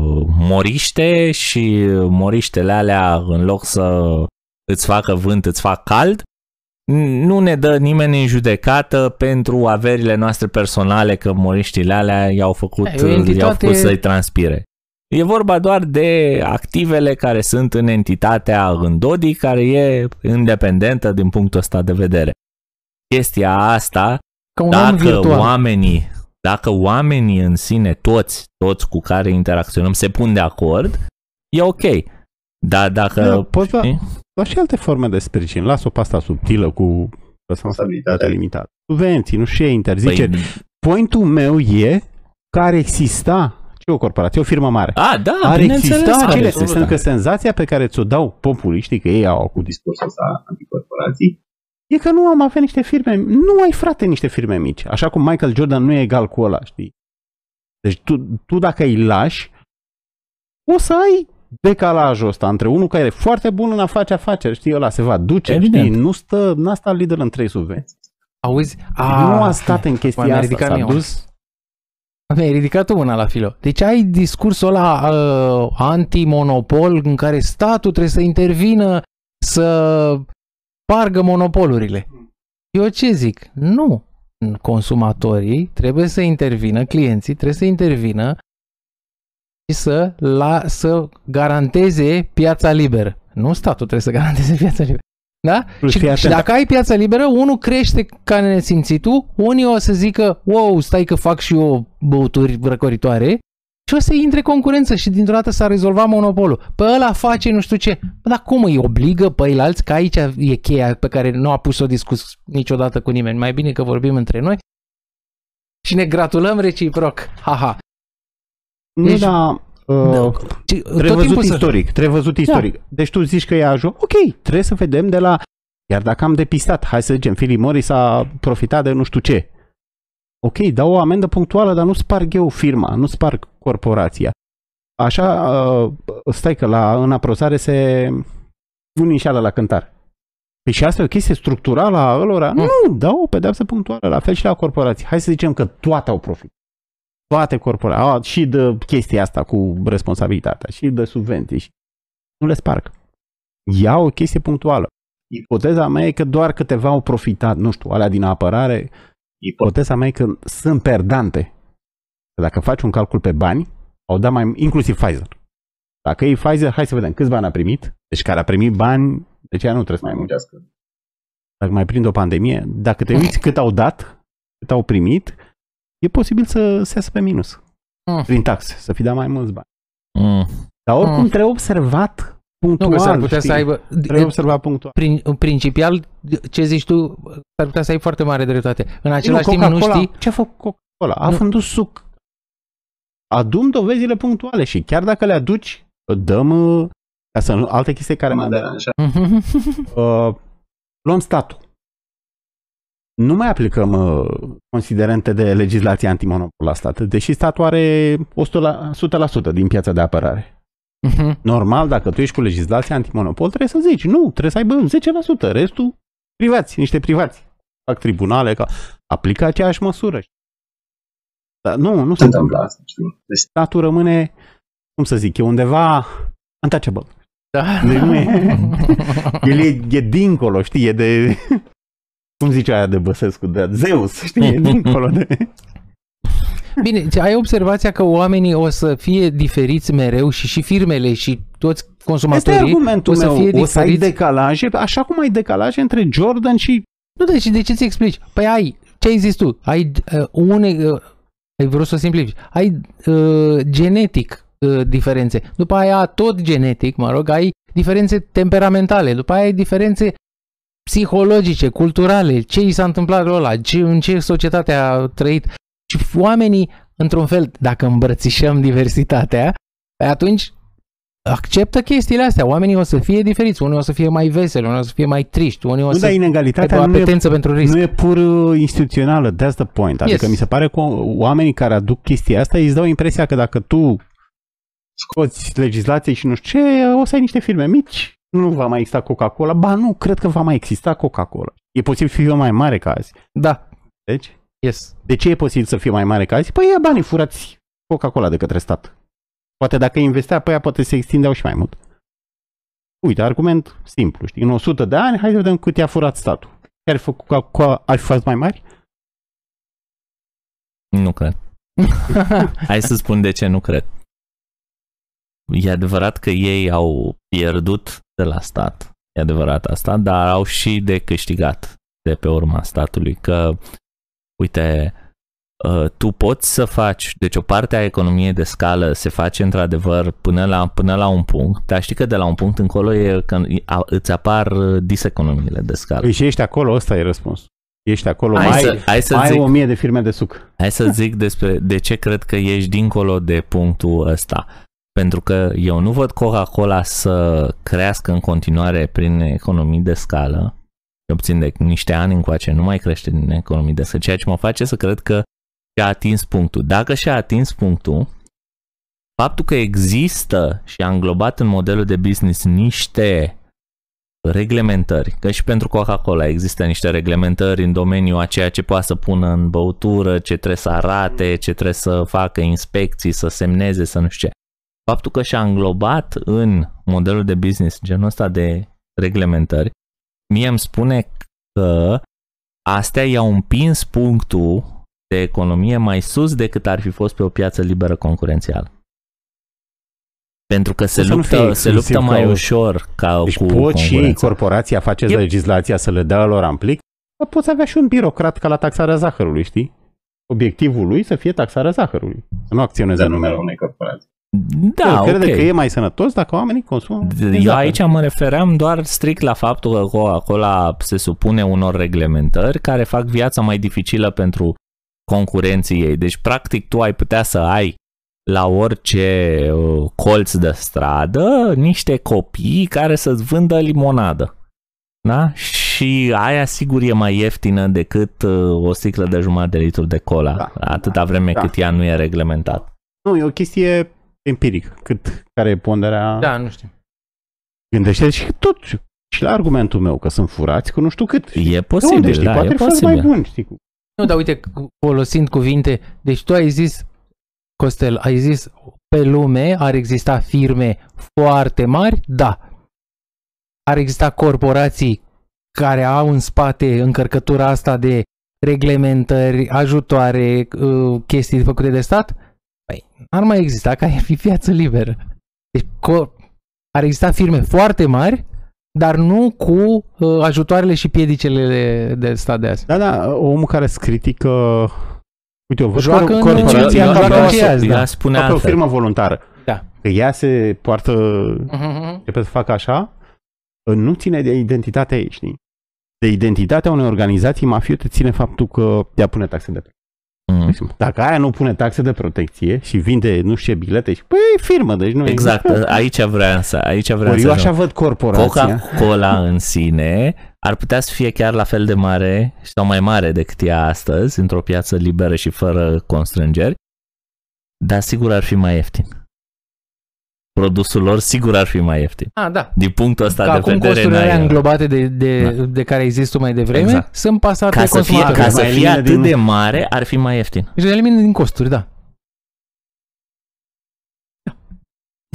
Speaker 1: moriște și moriștele alea, în loc să îți facă vânt, îți fac cald, nu ne dă nimeni în judecată pentru averile noastre personale, că moriștile alea i-au făcut, entitate... i-au făcut să-i transpire. E vorba doar de activele care sunt în entitatea în Dodi, care e independentă din punctul ăsta de vedere. Chestia asta, dacă oamenii, dacă oamenii în sine, toți, toți cu care interacționăm, se pun de acord, e ok. Dar dacă...
Speaker 3: Da, poți da, da și alte forme de sprijin. Las-o pe asta subtilă cu responsabilitatea limitată. Subvenții, nu știu ce, interziceri. Păi... Pointul meu e că ar exista ce o corporație, o firmă mare.
Speaker 1: A, da,
Speaker 3: ar exista acele, pentru că senzația pe care ți-o dau populiștii, că ei au cu discursul ăsta anticorporații, e că nu am avea niște firme, nu ai, frate, niște firme mici. Așa cum Michael Jordan nu e egal cu ăla, știi? Deci tu, tu dacă îi lași, o să ai decalajul ăsta între unul care e foarte bun în a face afaceri, știi, ăla se va duce, evident. Știi, nu stă, n-a stat lider în trei subvenții.
Speaker 2: Auzi?
Speaker 3: A, nu a stat în chestia asta, s-a dus.
Speaker 2: Mi-ai ridicat una la filo. Deci ai discursul ăla uh, anti-monopol în care statul trebuie să intervină să spargă monopolurile. Eu ce zic? Nu. Consumatorii trebuie să intervină, clienții trebuie să intervină și să, la, să garanteze piața liberă. Nu statul trebuie să garanteze piața liberă. Da? Și, și dacă ai piața liberă, unul crește ca nesimțitul, unii o să zică, wow, stai că fac și eu băuturi răcoritoare și o să intre concurență și dintr-o dată s-a rezolvat monopolul. Pe ăla face nu știu ce. Dar cum îi obligă pe eilalți, că aici e cheia pe care nu a pus-o discus niciodată cu nimeni. Mai bine că vorbim între noi și ne gratulăm reciproc. Haha.
Speaker 3: Deci, nu, da, uh, trebuie văzut istoric, să... trebuie văzut istoric. Da. Deci tu zici că e ajut, ok, trebuie să vedem de la, iar dacă am depistat, hai să zicem, Philip Morris a profitat de nu știu ce. Ok, dau o amendă punctuală, dar nu sparg eu firma, nu sparg corporația. Așa, uh, stai că la, în aprozare se unii înșeală la cântare. Păi și asta e o chestie structurală a ălora? Mm. Nu, dau o pedeapsă punctuală, la fel și la corporații. Hai să zicem că toate au profit. Toate corporații, și de chestia asta cu responsabilitatea, și de subvenții. Și nu le sparg. ia o chestie punctuală. Ipoteza mea e că doar câteva au profitat, nu știu, alea din apărare. Ipoteza mea e că sunt perdante. Dacă faci un calcul pe bani, au dat mai, inclusiv Pfizer. Dacă e Pfizer, hai să vedem câți bani a primit. Deci care a primit bani, deci ea nu trebuie să mai muncească. Dacă mai prind o pandemie, dacă te uiți cât au dat, cât au primit, e posibil să se iasă pe minus. Mm. Prin taxe, să fi dat mai mulți bani. Mm. Dar oricum mm. trebuie observat punctual. Nu, că
Speaker 2: s-ar putea să aibă...
Speaker 3: Trebuie observat punctual.
Speaker 2: Prin, principial, ce zici tu, s-ar putea să ai foarte mare dreptate. În același timp nu știi...
Speaker 3: Ce a făcut Coca-Cola? A vândut suc. Adum dovezile punctuale și chiar dacă le aduci, dăm... Ca să nu... Alte chestii care mă deranja. uh, luăm statul. Nu mai aplicăm uh, considerente de legislație antimonopol la stat, deși statul are o sută la sută din piața de apărare. Uh-huh. Normal, dacă tu ești cu legislație antimonopol, trebuie să zici, nu, trebuie să aibă zece la sută, restul privați, niște privați. Fac tribunale, că aplică aceeași măsură. Dar nu, nu se întâmplă asta. Deci statul rămâne, cum să zic, e undeva untouchable. Da. Deci nu e, el e, e dincolo, știi, e de... Cum zice aia de Băsescu, de Zeus, știi, e dincolo de...
Speaker 2: Bine, ai observația că oamenii o să fie diferiți mereu și și firmele și toți consumatorii
Speaker 3: este argumentul
Speaker 2: o să
Speaker 3: meu.
Speaker 2: fie diferiți.
Speaker 3: O să ai decalaje, așa cum ai decalaje între Jordan și...
Speaker 2: Nu, deci de ce ți explici? Păi ai, ce ai zis tu? Ai uh, une... Uh, ai vrut să simplifici. Ai uh, genetic uh, diferențe. După aia tot genetic, mă rog, ai diferențe temperamentale. După aia ai diferențe psihologice, culturale. Ce i s-a întâmplat ăla? Ce, în ce societate a trăit? Și oamenii, într-un fel, dacă îmbrățișăm diversitatea, atunci acceptă chestiile astea. Oamenii o să fie diferiți, unii o să fie mai veseli, unii o să fie mai triști, unii o
Speaker 3: nu,
Speaker 2: să
Speaker 3: inegalitatea
Speaker 2: aibă apetență pentru risc.
Speaker 3: Nu e pur instituțională, that's the point. Adică yes. Mi se pare că oamenii care aduc chestia asta îți dau impresia că dacă tu scoți legislație și nu știu ce, o să ai niște firme mici, nu va mai exista Coca-Cola. Ba nu, cred că va mai exista Coca-Cola. E posibil să fie mai mare ca azi.
Speaker 2: Da.
Speaker 3: Deci?
Speaker 2: Yes.
Speaker 3: De ce e posibil să fie mai mare ca azi? Păi ia banii furați Coca-Cola de către stat. Poate dacă investea pe ea, poate se extindeau și mai mult. Uite, argument simplu, știi? În o sută de ani, hai să vedem cât i-a furat statul. Chiar Coca-Cola ar fi fost mai mari?
Speaker 1: Nu cred. Hai să spun de ce nu cred. E adevărat că ei au pierdut de la stat. E adevărat asta, dar au și de câștigat de pe urma statului. Că uite, tu poți să faci, deci o parte a economiei de scală se face într-adevăr până la, până la un punct, dar știi că de la un punct încolo e când îți apar diseconomiile de scală.
Speaker 3: Păi și ești acolo, ăsta e răspunsul. Ești acolo,
Speaker 1: hai
Speaker 3: mai
Speaker 1: să, hai să
Speaker 3: ai
Speaker 1: zic,
Speaker 3: o mie de firme de suc.
Speaker 1: Hai să zic despre de ce cred că ești dincolo de punctul ăsta. Pentru că eu nu văd Coca-Cola să crească în continuare prin economii de scală. Eu obțin de niște ani încoace, nu mai crește din economii de scală, ceea ce mă face să cred că și-a atins punctul. Dacă și-a atins punctul, faptul că există și a înglobat în modelul de business niște reglementări, că și pentru Coca-Cola există niște reglementări în domeniul a ceea ce poate să pună în băutură, ce trebuie să arate, ce trebuie să facă inspecții, să semneze, să nu știu ce. Faptul că și-a înglobat în modelul de business genul ăsta de reglementări, mie îmi spune că astea i-au împins punctul de economie mai sus decât ar fi fost pe o piață liberă concurențială. Pentru că se luptă, se luptă mai ușor ca
Speaker 3: deci
Speaker 1: cu
Speaker 3: poți și ei, corporația, face e... legislația să le dea lor amplic, dar poți avea și un birocrat ca la taxarea zahărului, știi? Obiectivul lui să fie taxarea zahărului. Să nu acționeze în numele unei corporații.
Speaker 1: Da,
Speaker 3: eu
Speaker 1: okay.
Speaker 3: Crede că e mai sănătos dacă oamenii consumă.
Speaker 1: Eu aici mă refeream doar strict la faptul că Coca-Cola se supune unor reglementări care fac viața mai dificilă pentru concurenții ei. Deci, practic, tu ai putea să ai la orice uh, colț de stradă niște copii care să-ți vândă limonadă. Da? Și aia sigur e mai ieftină decât uh, o sticlă de jumătate de litru de cola, da, atâta vreme da. cât ea nu e reglementat.
Speaker 3: Nu, e o chestie empirică. Cât, care e ponderea...
Speaker 2: Da, nu știu.
Speaker 3: Gândește și tot și la argumentul meu că sunt furați cu nu știu cât.
Speaker 1: E posibil, unde, știi? Da,
Speaker 3: poate
Speaker 1: e posibil.
Speaker 3: Mai bun, știi?
Speaker 2: Nu, dar uite, folosind cuvinte, deci tu ai zis, Costel, ai zis pe lume ar exista firme foarte mari? Da. ar exista corporații care au în spate încărcătura asta de reglementări, ajutoare, chestii făcute de stat? Păi, ar mai exista, că ar fi piață liberă. Deci ar exista firme foarte mari, dar nu cu uh, ajutoarele și piedicele de, de stat de azi.
Speaker 3: Da, da, omul care îți critică, uite, o văd
Speaker 2: joacă
Speaker 3: cor- corporația
Speaker 2: în,
Speaker 3: ca
Speaker 2: și azi, da.
Speaker 1: spune
Speaker 3: ca pe o firmă voluntară.
Speaker 2: Da.
Speaker 3: Că ea se poartă,
Speaker 2: Uh-huh.
Speaker 3: începe să facă așa, nu ține de identitatea ei, știi? De identitatea unei organizații mafiote ține faptul că ea pune taxe de protecție. Mm. Dacă aia nu pune taxe de protecție și vinde nu știu ce bilete, și păi e firmă, deci nu
Speaker 1: exact,
Speaker 3: există.
Speaker 1: aici vreau să aici vreau să
Speaker 3: eu așa văd corporația.
Speaker 1: Coca-Cola în sine ar putea să fie chiar la fel de mare sau mai mare decât e astăzi, într-o piață liberă și fără constrângeri, dar sigur ar fi mai ieftin. Produsul lor sigur ar fi mai ieftin.
Speaker 2: Ah, da.
Speaker 1: Din punctul ăsta
Speaker 2: ca
Speaker 1: de
Speaker 2: acum
Speaker 1: vedere,
Speaker 2: costurile alea
Speaker 1: n-ai...
Speaker 2: înglobate de, de,
Speaker 1: da.
Speaker 2: de care există mai devreme,
Speaker 1: exact.
Speaker 2: Sunt pasate
Speaker 1: ca să fie, ca să fie atât
Speaker 3: din...
Speaker 1: de mare, ar fi mai ieftin.
Speaker 2: Deci le elimine din costuri, da.
Speaker 1: Da.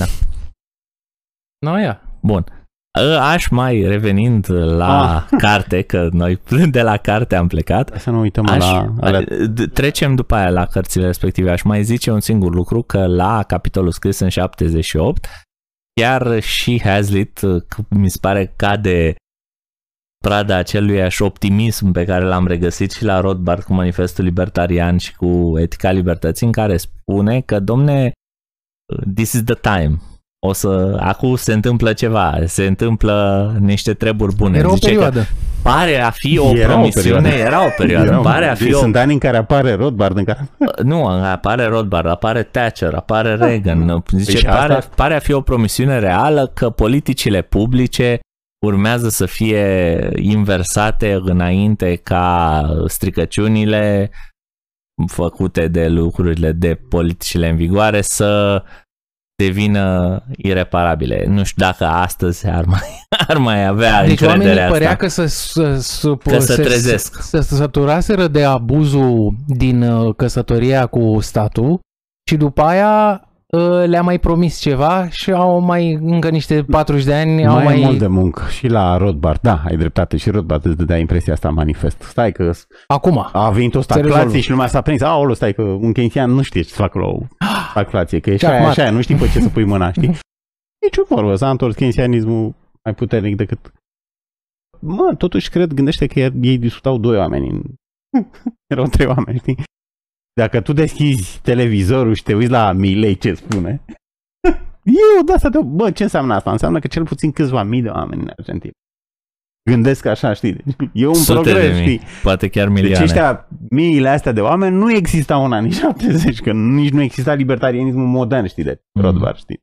Speaker 2: No, ia.
Speaker 1: Bun. Aș mai, revenind la ah. carte, că noi de la carte am plecat.
Speaker 3: Să nu uităm
Speaker 1: aș,
Speaker 3: la... Alea...
Speaker 1: Trecem după aia la cărțile respective. Aș mai zice un singur lucru, că la capitolul scris în șaptezeci și opt, chiar și Hazlitt, mi se pare, cade prada aceluiași optimism pe care l-am regăsit și la Rothbard cu Manifestul Libertarian și cu Etica Libertății, în care spune că, domne, this is the time. O să, acum se întâmplă ceva, se întâmplă niște treburi bune.
Speaker 2: Era o
Speaker 1: Zice
Speaker 2: perioadă.
Speaker 1: Că pare a fi o
Speaker 3: era
Speaker 1: promisiune,
Speaker 3: o
Speaker 1: era o perioadă. Era, pare a fi
Speaker 3: deci
Speaker 1: o...
Speaker 3: sunt ani în care apare Rothbard, în care...
Speaker 1: Nu, apare Rothbard, apare Thatcher, apare Reagan. Zice,
Speaker 3: păi
Speaker 1: pare,
Speaker 3: asta...
Speaker 1: pare a fi o promisiune reală că politicile publice urmează să fie inversate înainte ca stricăciunile făcute de lucrurile, de politicile în vigoare să devină ireparabile. Nu știu dacă astăzi ar mai, ar mai avea
Speaker 2: deci
Speaker 1: încrederea
Speaker 2: oamenii părea
Speaker 1: asta.
Speaker 2: că, să, să, să,
Speaker 1: că se
Speaker 2: să
Speaker 1: trezesc.
Speaker 2: Să se săturaseră de abuzul din căsătoria cu statul și după aia le-a mai promis ceva și au mai încă niște patruzeci de ani.
Speaker 3: Mai
Speaker 2: au
Speaker 3: e
Speaker 2: mai
Speaker 3: mult de muncă și la Rothbard. Da, ai dreptate, și Rothbard îți dădea impresia asta în Manifest. Stai că
Speaker 2: acum
Speaker 3: a venit o stagflație și lumea s-a prins. Aolo, stai că un keynesian nu știe ce să facă la o stagflație, că e așa, așa, așa, nu știi pe ce să pui mâna, știi? Nici o vorbă, s-a întors keynesianismul mai puternic decât... Mă, totuși cred, gândește că ei discutau doi oameni. Erau trei oameni, știi? Dacă tu deschizi televizorul și te uiți la Milei ce spune, eu de asta te... Bă, ce înseamnă asta? Înseamnă că cel puțin câțiva mii de oameni în Argentina gândesc așa, știi? E un
Speaker 1: Sute
Speaker 3: progres,
Speaker 1: de mii,
Speaker 3: știi?
Speaker 1: poate chiar milioane.
Speaker 3: Deci ăștia, miile astea de oameni nu existau în anii șaptezeci, că nici nu exista libertarianismul modern, știi, de Rothbard, știi?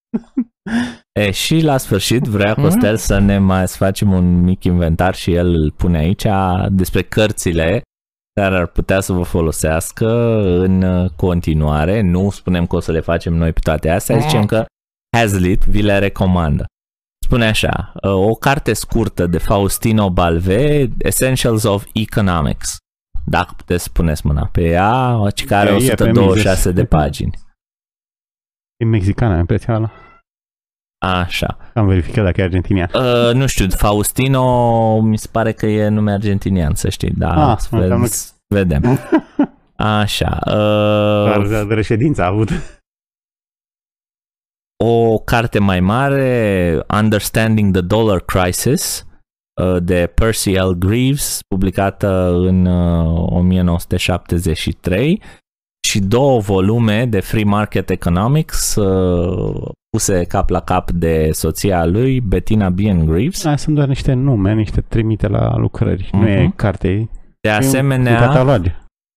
Speaker 1: E, și la sfârșit vrea Costel să ne mai să facem un mic inventar și el îl pune aici despre cărțile care ar putea să vă folosească în continuare. Nu spunem că o să le facem noi pe toate astea, zicem că Hazlitt vi le recomandă. Spune așa, o carte scurtă de Faustino Balve, Essentials of Economics. Dacă puteți spuneți mâna pe ea, care are o sută douăzeci și șase de pagini.
Speaker 3: E mexicană, impresia ala.
Speaker 1: Așa.
Speaker 3: Am verificat dacă e argentinian.
Speaker 1: Uh, nu știu, Faustino mi se pare că e nume argentinian, să știi, da,
Speaker 3: ah,
Speaker 1: ved- vedem. Așa.
Speaker 3: Uh, de reședință a avut.
Speaker 1: O carte mai mare, Understanding the Dollar Crisis, uh, de Percy L. Greaves, publicată în uh, o mie nouă sute șaptezeci și trei, și două volume de Free Market Economics, uh, puse cap la cap de soția lui, Bettina B. Greaves.
Speaker 3: Da, sunt doar niște nume, niște trimite la lucrări. Uh-huh. Nu e carte.
Speaker 1: De asemenea,
Speaker 3: catalog.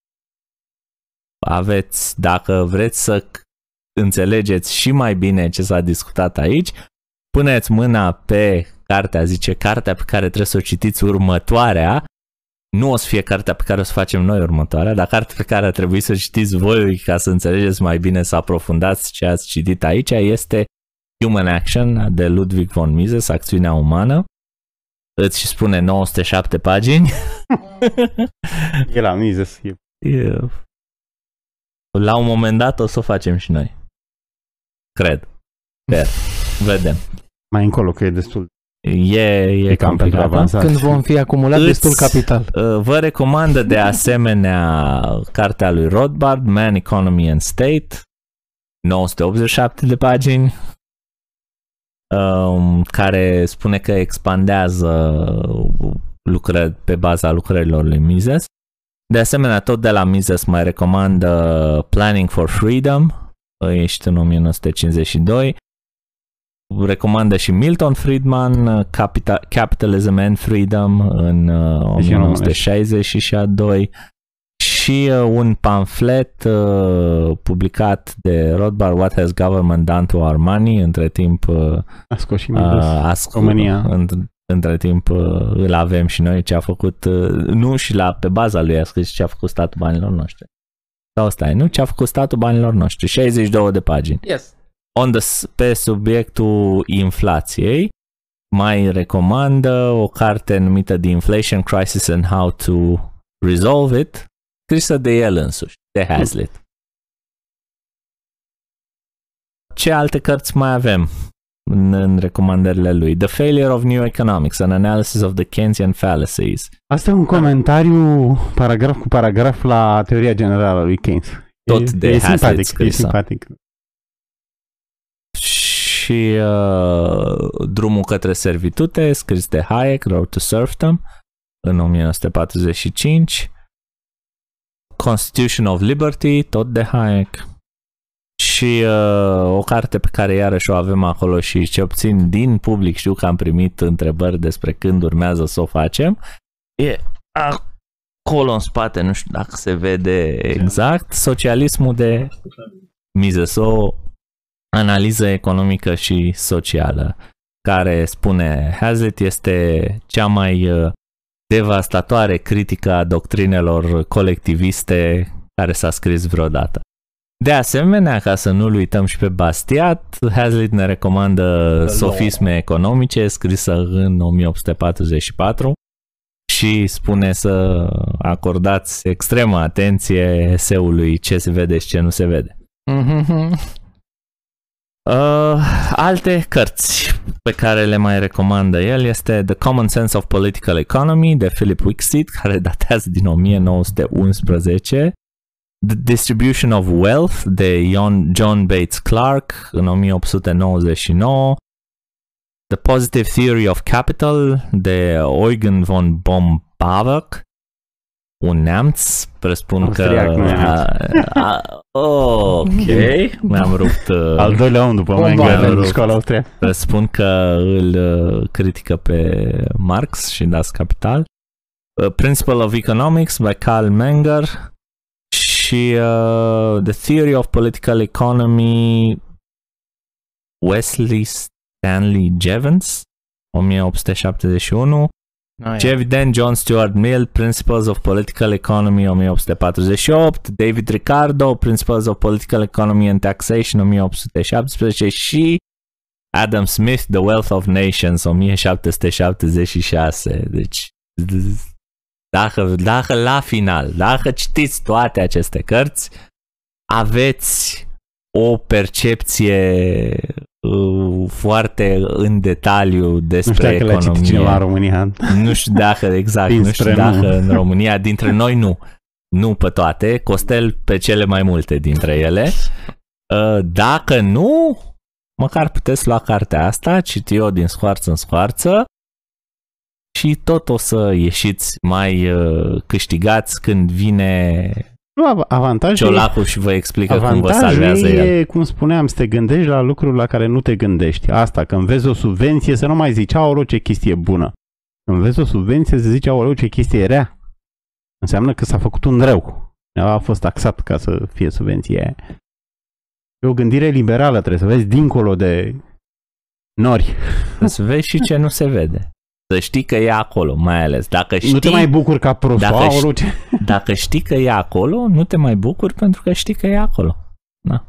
Speaker 1: Aveți, dacă vreți să înțelegeți și mai bine ce s-a discutat aici, puneți mâna pe cartea, zice, cartea pe care trebuie să o citiți următoarea. Nu o să fie cartea pe care o să facem noi următoarea, dar cartea pe care ar trebui să citiți voi ca să înțelegeți mai bine, să aprofundați ce ați citit aici, este Human Action de Ludwig von Mises, Acțiunea Umană. Îți spune nouă sute șapte pagini.
Speaker 3: E la Mises.
Speaker 1: E... La un moment dat o să o facem și noi. Cred. Sper. Vedem.
Speaker 3: Mai încolo, că e destul.
Speaker 1: E, e,
Speaker 3: E cam pentru
Speaker 1: complicat.
Speaker 3: avansat.
Speaker 2: Când vom fi acumulat
Speaker 1: Îți-
Speaker 2: destul capital.
Speaker 1: Uh, Vă recomandă de asemenea cartea lui Rothbard, Man, Economy and State, nouă sute optzeci și șapte de pagini, um, care spune că expandează lucrări pe baza lucrărilor lui Mises. De asemenea, tot de la Mises mai recomandă Planning for Freedom, ieșit în o mie nouă sute cincizeci și doi. Recomandă și Milton Friedman, Capital, Capitalism and Freedom în uh, o mie nouă sute șaizeci și doi și uh, un pamflet uh, publicat de Rothbard, What Has Government Done to Our Money, între timp uh,
Speaker 3: A scos și
Speaker 1: uh,
Speaker 3: Mises.
Speaker 1: asc-
Speaker 3: România.
Speaker 1: Între, între timp uh, îl avem și noi, ce a făcut, uh, nu și la pe baza lui a scris ce a făcut statul banilor noștri. Sau stai, nu? Ce a făcut statul banilor noștri, șaizeci și două de pagini.
Speaker 2: Yes.
Speaker 1: On the, pe subiectul inflației, mai recomandă o carte numită The Inflation Crisis and How to Resolve It, scrisă de el însuși, de Hazlitt. Ce alte cărți mai avem în, în recomandările lui? The Failure of New Economics, An Analysis of the Keynesian Fallacies.
Speaker 3: Asta e un comentariu paragraf cu paragraf la teoria generală a lui Keynes.
Speaker 1: Tot
Speaker 3: e,
Speaker 1: de
Speaker 3: e
Speaker 1: Hazlitt
Speaker 3: simpatic, e
Speaker 1: scrisă.
Speaker 3: simpatic.
Speaker 1: Și uh, Drumul către servitute, scris de Hayek, Road to Serfdom, în o mie nouă sute patruzeci și cinci. Constitution of Liberty, tot de Hayek. Și uh, o carte pe care iarăși o avem acolo și ce obțin din public, știu că am primit întrebări despre când urmează să o facem. E acolo în spate, nu știu dacă se vede exact, Socialismul de Mises, o analiză economică și socială, care, spune Hazlitt, este cea mai uh, devastatoare critică a doctrinelor colectiviste care s-a scris vreodată. De asemenea, ca să nu-l uităm și pe Bastiat, Hazlitt ne recomandă Sofisme economice, scrisă în o mie opt sute patruzeci și patru și spune să acordați extremă atenție eseului Ce se vede și ce nu se vede.
Speaker 2: Mm-hmm.
Speaker 1: Uh, alte cărți pe care le mai recomandă el este The Common Sense of Political Economy de Philip Wicksteed, care datează din o mie nouă sute unsprezece, The Distribution of Wealth de John, John Bates Clark în o mie opt sute nouăzeci și nouă, The Positive Theory of Capital de Eugen von Bombavec, un neamț, presupun
Speaker 3: Austriac,
Speaker 1: că...
Speaker 3: nu e neamț.
Speaker 1: A, a, ok, mi-am rupt... uh,
Speaker 3: Al doilea om după Mengele în școala austriacă.
Speaker 1: Presupun că îl uh, critică pe Marx și Das Kapital. Uh, Principle of Economics by Karl Menger și uh, The Theory of Political Economy Wesley Stanley Jevons, o mie opt sute șaptezeci și unu.
Speaker 2: Ah,
Speaker 1: Și evident John Stuart Mill, Principles of Political Economy, o mie opt sute patruzeci și opt, David Ricardo, Principles of Political Economy and Taxation, o mie opt sute șaptesprezece și Adam Smith, The Wealth of Nations, o mie șapte sute șaptezeci și șase. Deci, dacă, dacă la final, dacă citiți toate aceste cărți, aveți o percepție uh, foarte în detaliu despre
Speaker 3: Nu știu dacă
Speaker 1: economie.
Speaker 3: l-a citit cineva în România.
Speaker 1: Nu știu dacă, exact,
Speaker 3: Din
Speaker 1: nu știu
Speaker 3: spre
Speaker 1: dacă
Speaker 3: nu.
Speaker 1: în România, dintre noi nu. Nu pe toate, Costel pe cele mai multe dintre ele. Uh, Dacă nu, măcar puteți lua cartea asta, citi-o din scoarță în scoarță și tot o să ieșiți mai uh, câștigați când vine
Speaker 3: Nu, avantajul
Speaker 1: Ciolacul și vă explică cum vă
Speaker 3: Avantajul
Speaker 1: salvează
Speaker 3: e,
Speaker 1: el.
Speaker 3: cum spuneam, să te gândești la lucruri la care nu te gândești. Asta, când vezi o subvenție, să nu mai zici, aoleu, ce chestie bună. Când vezi o subvenție, să zici, aoleu, ce chestie rea. Înseamnă că s-a făcut un rău. A fost taxat ca să fie subvenție aia. E o gândire liberală, trebuie să vezi dincolo de nori.
Speaker 1: Să vezi și ce nu se vede. Să știi că e acolo, mai ales. Dacă știi,
Speaker 3: Nu te mai bucuri ca prostul.
Speaker 1: Dacă
Speaker 3: Aoleu, ce...
Speaker 1: dacă știi că e acolo, nu te mai bucuri pentru că știi că e acolo. Da.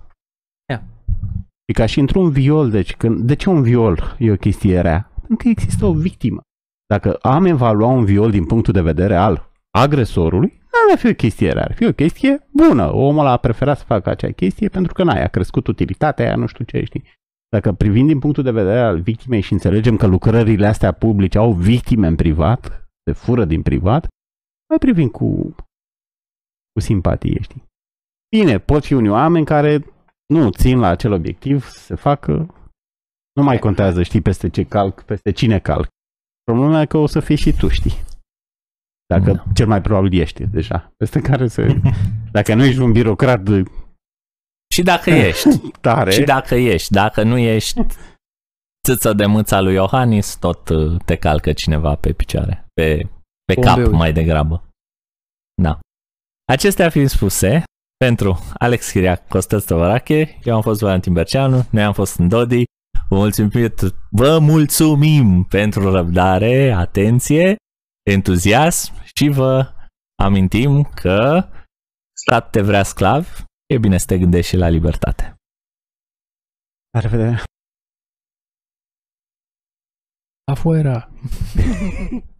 Speaker 3: E ca și într-un viol. Deci, când... de ce un viol e o chestie rea? Pentru că există o victimă. Dacă am evalua un viol din punctul de vedere al agresorului, nu ar fi o chestie rea, ar fi o chestie bună. Omul a preferat să facă acea chestie pentru că n-aia a crescut utilitatea aia, nu știu ce, știi. dacă privim din punctul de vedere al victimei și înțelegem că lucrările astea publice au victime în privat, se fură din privat, mai privim cu, cu simpatie, știi? Bine, pot fi unii oameni care nu țin la acel obiectiv, se facă, nu mai contează, știi, peste ce calc, peste cine calc. Problema e că o să fii și tu, știi? Dacă no. cel mai probabil ești deja, peste care se... Dacă nu ești un birocrat de...
Speaker 1: Și dacă ești.
Speaker 3: Tare.
Speaker 1: Și dacă ești. Dacă nu ești țâță de mâța lui Iohannis, tot te calcă cineva pe picioare. Pe, pe cap mai degrabă. Da. Acestea fiind spuse, pentru Alex Chiriac, Costel Stăvărache, eu am fost Valentin Berceanu, noi am fost în Dodi. Vă mulțumim, vă mulțumim pentru răbdare, atenție, entuziasm și vă amintim că stat te vrea sclav, e bine să te gândești și la libertate.
Speaker 3: La revedere!
Speaker 2: Afuera!